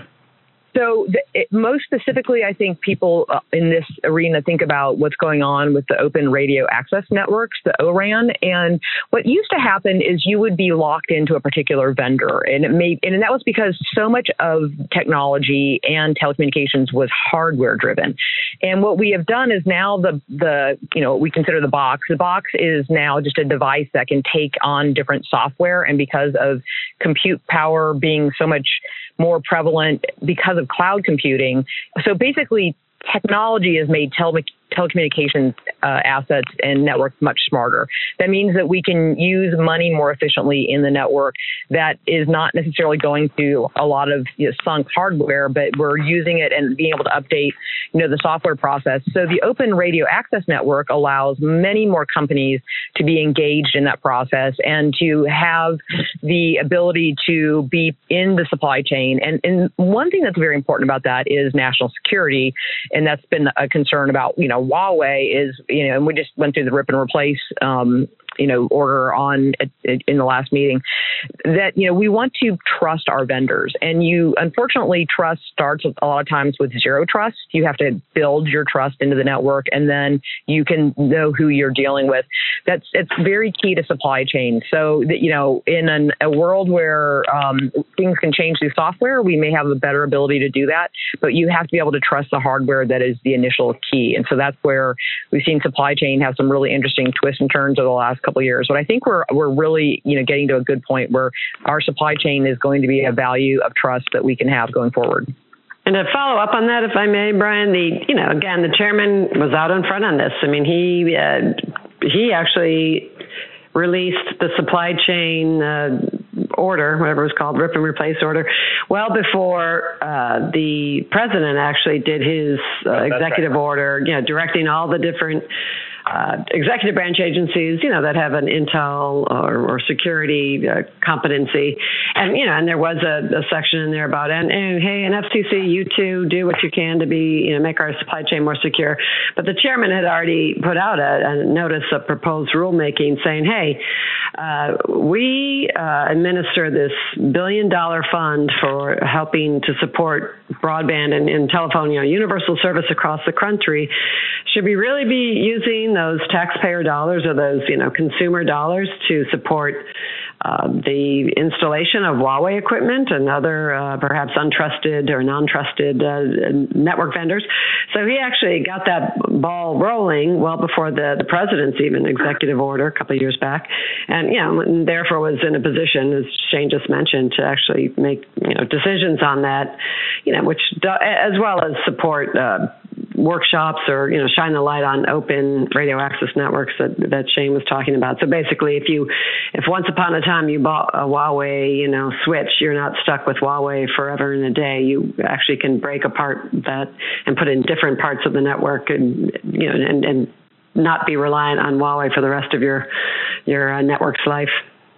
So the, it, most specifically, I think people uh, in this arena think about what's going on with the open radio access networks, the O RAN. And what used to happen is you would be locked into a particular vendor. And it may, and that was because so much of technology and telecommunications was hardware driven. And what we have done is now the, the, you know, we consider the box. The box is now just a device that can take on different software. And because of compute power being so much more prevalent because of cloud computing. So basically, technology has made tele- telecommunications uh, assets and networks much smarter. That means that we can use money more efficiently in the network. That is not necessarily going to a lot of you know, sunk hardware, but we're using it and being able to update, you know, the software process. So the Open Radio Access Network allows many more companies to be engaged in that process and to have the ability to be in the supply chain. And, and one thing that's very important about that is national security. And that's been a concern about, you know, Huawei is, you know, and we just went through the rip and replace, um, you know, order on in the last meeting, that, you know, we want to trust our vendors. And you, unfortunately, trust starts a lot of times with zero trust. You have to build your trust into the network, and then you can know who you're dealing with. That's, it's very key to supply chain. So that, you know, in an, a world where um, things can change through software, we may have a better ability to do that, but you have to be able to trust the hardware that is the initial key. And so that's where we've seen supply chain have some really interesting twists and turns over the last couple of years. But I think we're we're really, you know, getting to a good point where our supply chain is going to be a value of trust that we can have going forward. And to follow up on that, if I may, Brian, the you know again the chairman was out in front on this. I mean, he uh, he actually released the supply chain uh, order, whatever it was called, rip and replace order, well before uh, the president actually did his uh, executive right. order, you know, directing all the different Uh, executive branch agencies, you know, that have an intel or, or security uh, competency. And, you know, and there was a, a section in there about, and, and hey, and F C C, you too, do what you can to be, you know, make our supply chain more secure. But the chairman had already put out a, a notice of proposed rulemaking saying, hey, uh, we uh, administer this billion dollar fund for helping to support broadband and, and telephone, you know, universal service across the country. Should we really be using those taxpayer dollars or those, you know, consumer dollars to support uh, the installation of Huawei equipment and other uh, perhaps untrusted or non-trusted uh, network vendors? So he actually got that ball rolling well before the, the president's even executive order a couple of years back, and you know, and therefore was in a position, as Shane just mentioned, to actually make you know decisions on that, you know, which do, as well as support Uh, workshops or, you know, shine the light on open radio access networks that, that Shane was talking about. So basically, if you, if once upon a time you bought a Huawei, you know, switch, you're not stuck with Huawei forever and a day. You actually can break apart that and put in different parts of the network and, you know, and, and not be reliant on Huawei for the rest of your, your uh, network's life.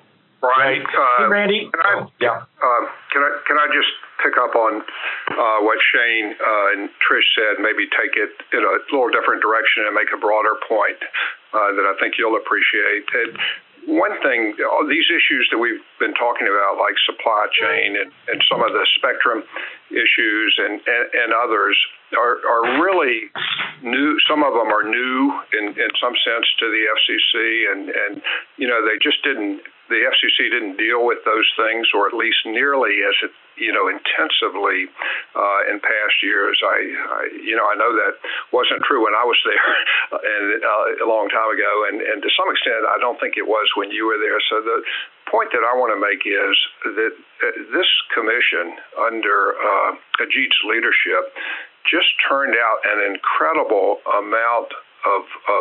Right. Uh, hey, Randy. Can I, oh, yeah. Uh, can I, can I just pick up on uh, what Shane uh, and Trish said, maybe take it in a little different direction and make a broader point uh, that I think you'll appreciate. And one thing, all these issues that we've been talking about, like supply chain and, and some of the spectrum issues and, and, and others, are, are really new. Some of them are new in, in some sense to the F C C, and, and you know, they just didn't, the F C C didn't deal with those things, or at least nearly as it, you know, intensively uh, in past years. I, I, you know, I know that wasn't true when I was there and uh, a long time ago, and, and to some extent, I don't think it was when you were there. So the point that I want to make is that this commission under uh, Ajit's leadership just turned out an incredible amount of, of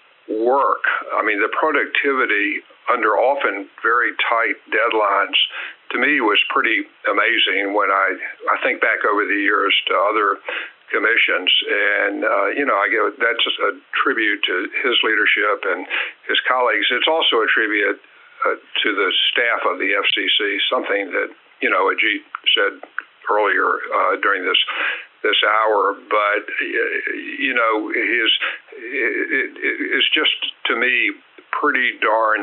work. I mean, the productivity under often very tight deadlines, to me, was pretty amazing when I, I think back over the years to other commissions. And, uh, you know, I give that's a tribute to his leadership and his colleagues. It's also a tribute uh, to the staff of the F C C, something that, you know, Ajit said earlier uh, during this this hour, but you know, his it, it, it's just, to me, pretty darn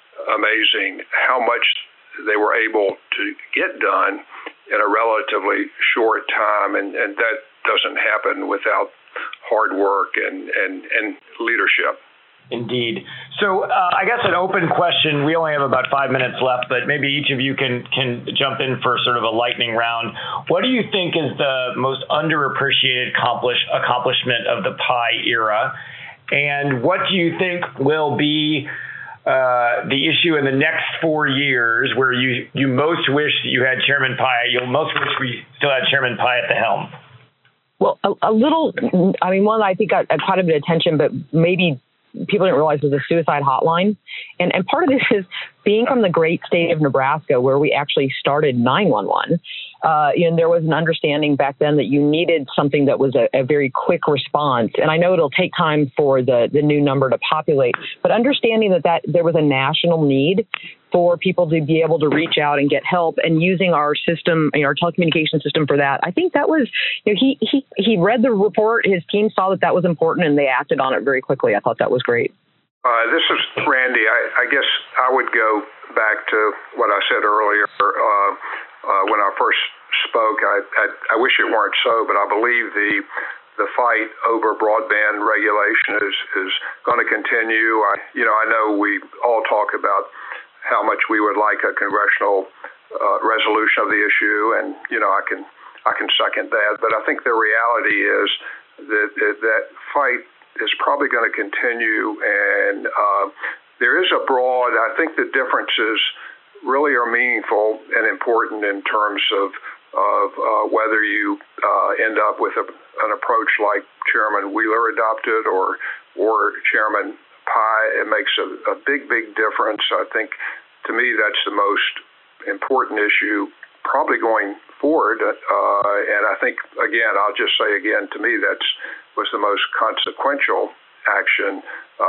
amazing how much they were able to get done in a relatively short time, and, and that doesn't happen without hard work and, and, and leadership. Indeed. So uh, I guess an open question. We only have about five minutes left, but maybe each of you can can jump in for sort of a lightning round. What do you think is the most underappreciated accomplish, accomplishment of the Pi era? And what do you think will be uh, the issue in the next four years where you, you most wish that you had Chairman Pai, you'll most wish we still had Chairman Pai at the helm? Well, a, a little, I mean, one that I think got quite a bit of attention, but maybe people didn't realize was a suicide hotline. And and part of this is being from the great state of Nebraska, where we actually started nine one one. Uh, and there was an understanding back then that you needed something that was a, a very quick response. And I know it'll take time for the, the new number to populate, but understanding that, that there was a national need for people to be able to reach out and get help, and using our system, you know, our telecommunication system for that. I think that was, you know, he, he, he read the report, his team saw that that was important, and they acted on it very quickly. I thought that was great. Uh, this is Randy. I, I guess I would go back to what I said earlier uh, uh, when I first spoke. I, I, I wish it weren't so, but I believe the the fight over broadband regulation is, is going to continue. I, you know, I know we all talk about how much we would like a congressional uh, resolution of the issue, and you know, I can I can second that. But I think the reality is that that, that fight is probably going to continue, and uh, there is a broad, I think the differences really are meaningful and important in terms of, of uh, whether you uh, end up with a, an approach like Chairman Wheeler adopted or or Chairman Pai. It makes a, a big, big difference. I think, to me, that's the most important issue probably going forward. Uh, and I think, again, I'll just say again, to me, that's was the most consequential action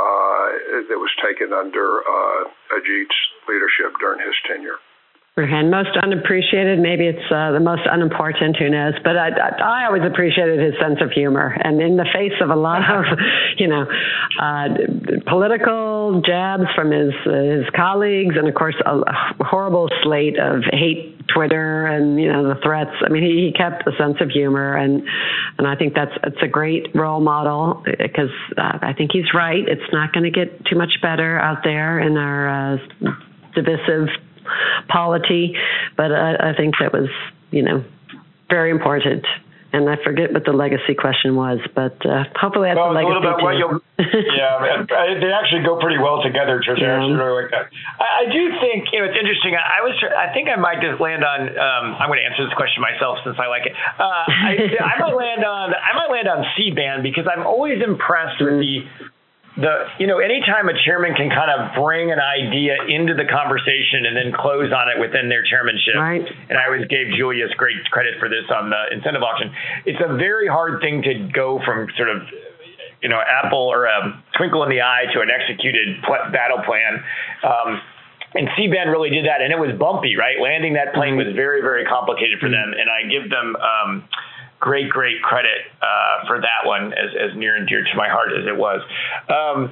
uh, that was taken under uh, Ajit's leadership during his tenure. And most unappreciated, maybe it's uh, the most unimportant, who knows, but I, I, I always appreciated his sense of humor. And in the face of a lot of, you know, uh, political jabs from his uh, his colleagues, and of course a horrible slate of hate Twitter and, you know, the threats, I mean, he, he kept a sense of humor, and and I think that's it's a great role model, because uh, I think he's right. It's not going to get too much better out there in our uh, divisive polity, but I, I think that was, you know, very important. And I forget what the legacy question was, but uh, hopefully that's well, a legacy a little bit, too. Well, you'll, yeah, they actually go pretty well together, Tricia. Yeah. I actually really like that. I, I do think, you know, it's interesting. I, I was, I think I might just land on. Um, I'm going to answer this question myself since I like it. Uh, I, I might land on. I might land on C-band, because I'm always impressed with the. The, you know, anytime a chairman can kind of bring an idea into the conversation and then close on it within their chairmanship, right. And I always gave Julius great credit for this on the incentive auction, it's a very hard thing to go from sort of, you know, apple or a twinkle in the eye to an executed pl- battle plan. Um, and C-band really did that, and it was bumpy, right? Landing that plane was very, very complicated for them, and I give them um, great, great credit uh, for that one, as, as near and dear to my heart as it was. Um,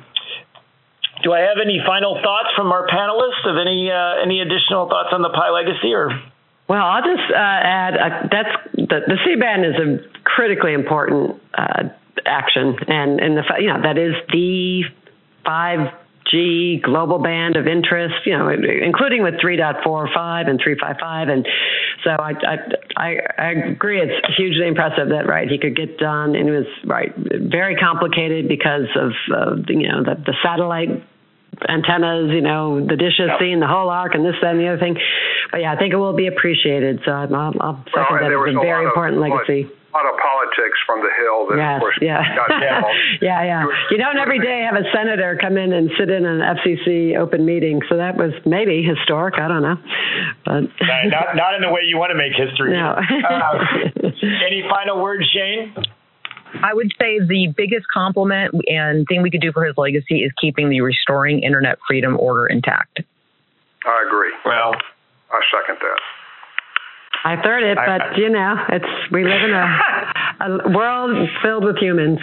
do I have any final thoughts from our panelists? Of any uh, any additional thoughts on the Pai legacy? Or well, I'll just uh, add uh, that's the, the C-band is a critically important uh, action, and and the you know that is the five G global band of interest, you know, including with three point four five and three point five five. And so I, I, I agree. It's hugely impressive that, right, he could get done, and it was, right, very complicated because of, uh, you know, the, the satellite antennas, you know, the dishes seeing the whole arc and this, that, and the other thing. But yeah, I think it will be appreciated. So I'll, I'll second well, that it's a very important of, legacy. A lot of politics from the Hill that, yes, of course, yeah. got involved. yeah, yeah. You don't every day have a senator come in and sit in an F C C open meeting, so that was maybe historic. I don't know. But not, not in the way you want to make history. No. uh, any final words, Shane? I would say the biggest compliment and thing we could do for his legacy is keeping the Restoring Internet Freedom Order intact. I agree. Well, I second that. I third it, but I, you know, it's we live in a, a world filled with humans.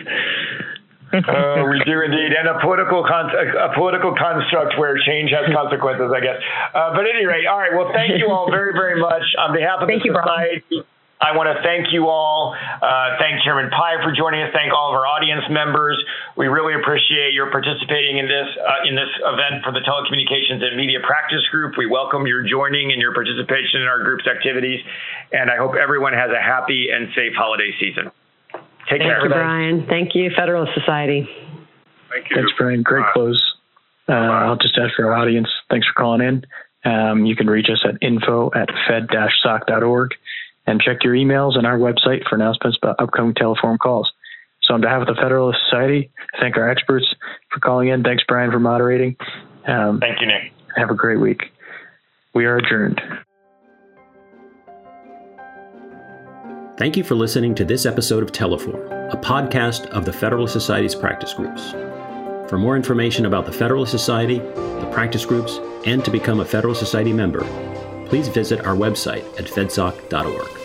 Oh, we do indeed, and a political con- a political construct where change has consequences, I guess. Uh, but at any rate, all right. Well, thank you all very, very much on behalf of thank the you, society. Brian. I want to thank you all. Uh, thank Chairman Pai for joining us. Thank all of our audience members. We really appreciate your participating in this uh, in this event for the Telecommunications and Media Practice Group. We welcome your joining and your participation in our group's activities, and I hope everyone has a happy and safe holiday season. Take Thank care. Thank you, Brian. Thank you, Federalist Society. Thank you. Thanks, Brian. Great Bye. close. Uh, I'll just add for our audience, thanks for calling in. Um, you can reach us at info at fed dash soc dot org. And check your emails on our website for announcements about upcoming telephone calls. So on behalf of the Federalist Society, thank our experts for calling in. Thanks, Brian, for moderating. Um, thank you, Nick. Have a great week. We are adjourned. Thank you for listening to this episode of Teleforum, a podcast of the Federalist Society's practice groups. For more information about the Federalist Society, the practice groups, and to become a Federalist Society member, please visit our website at fedsoc dot org.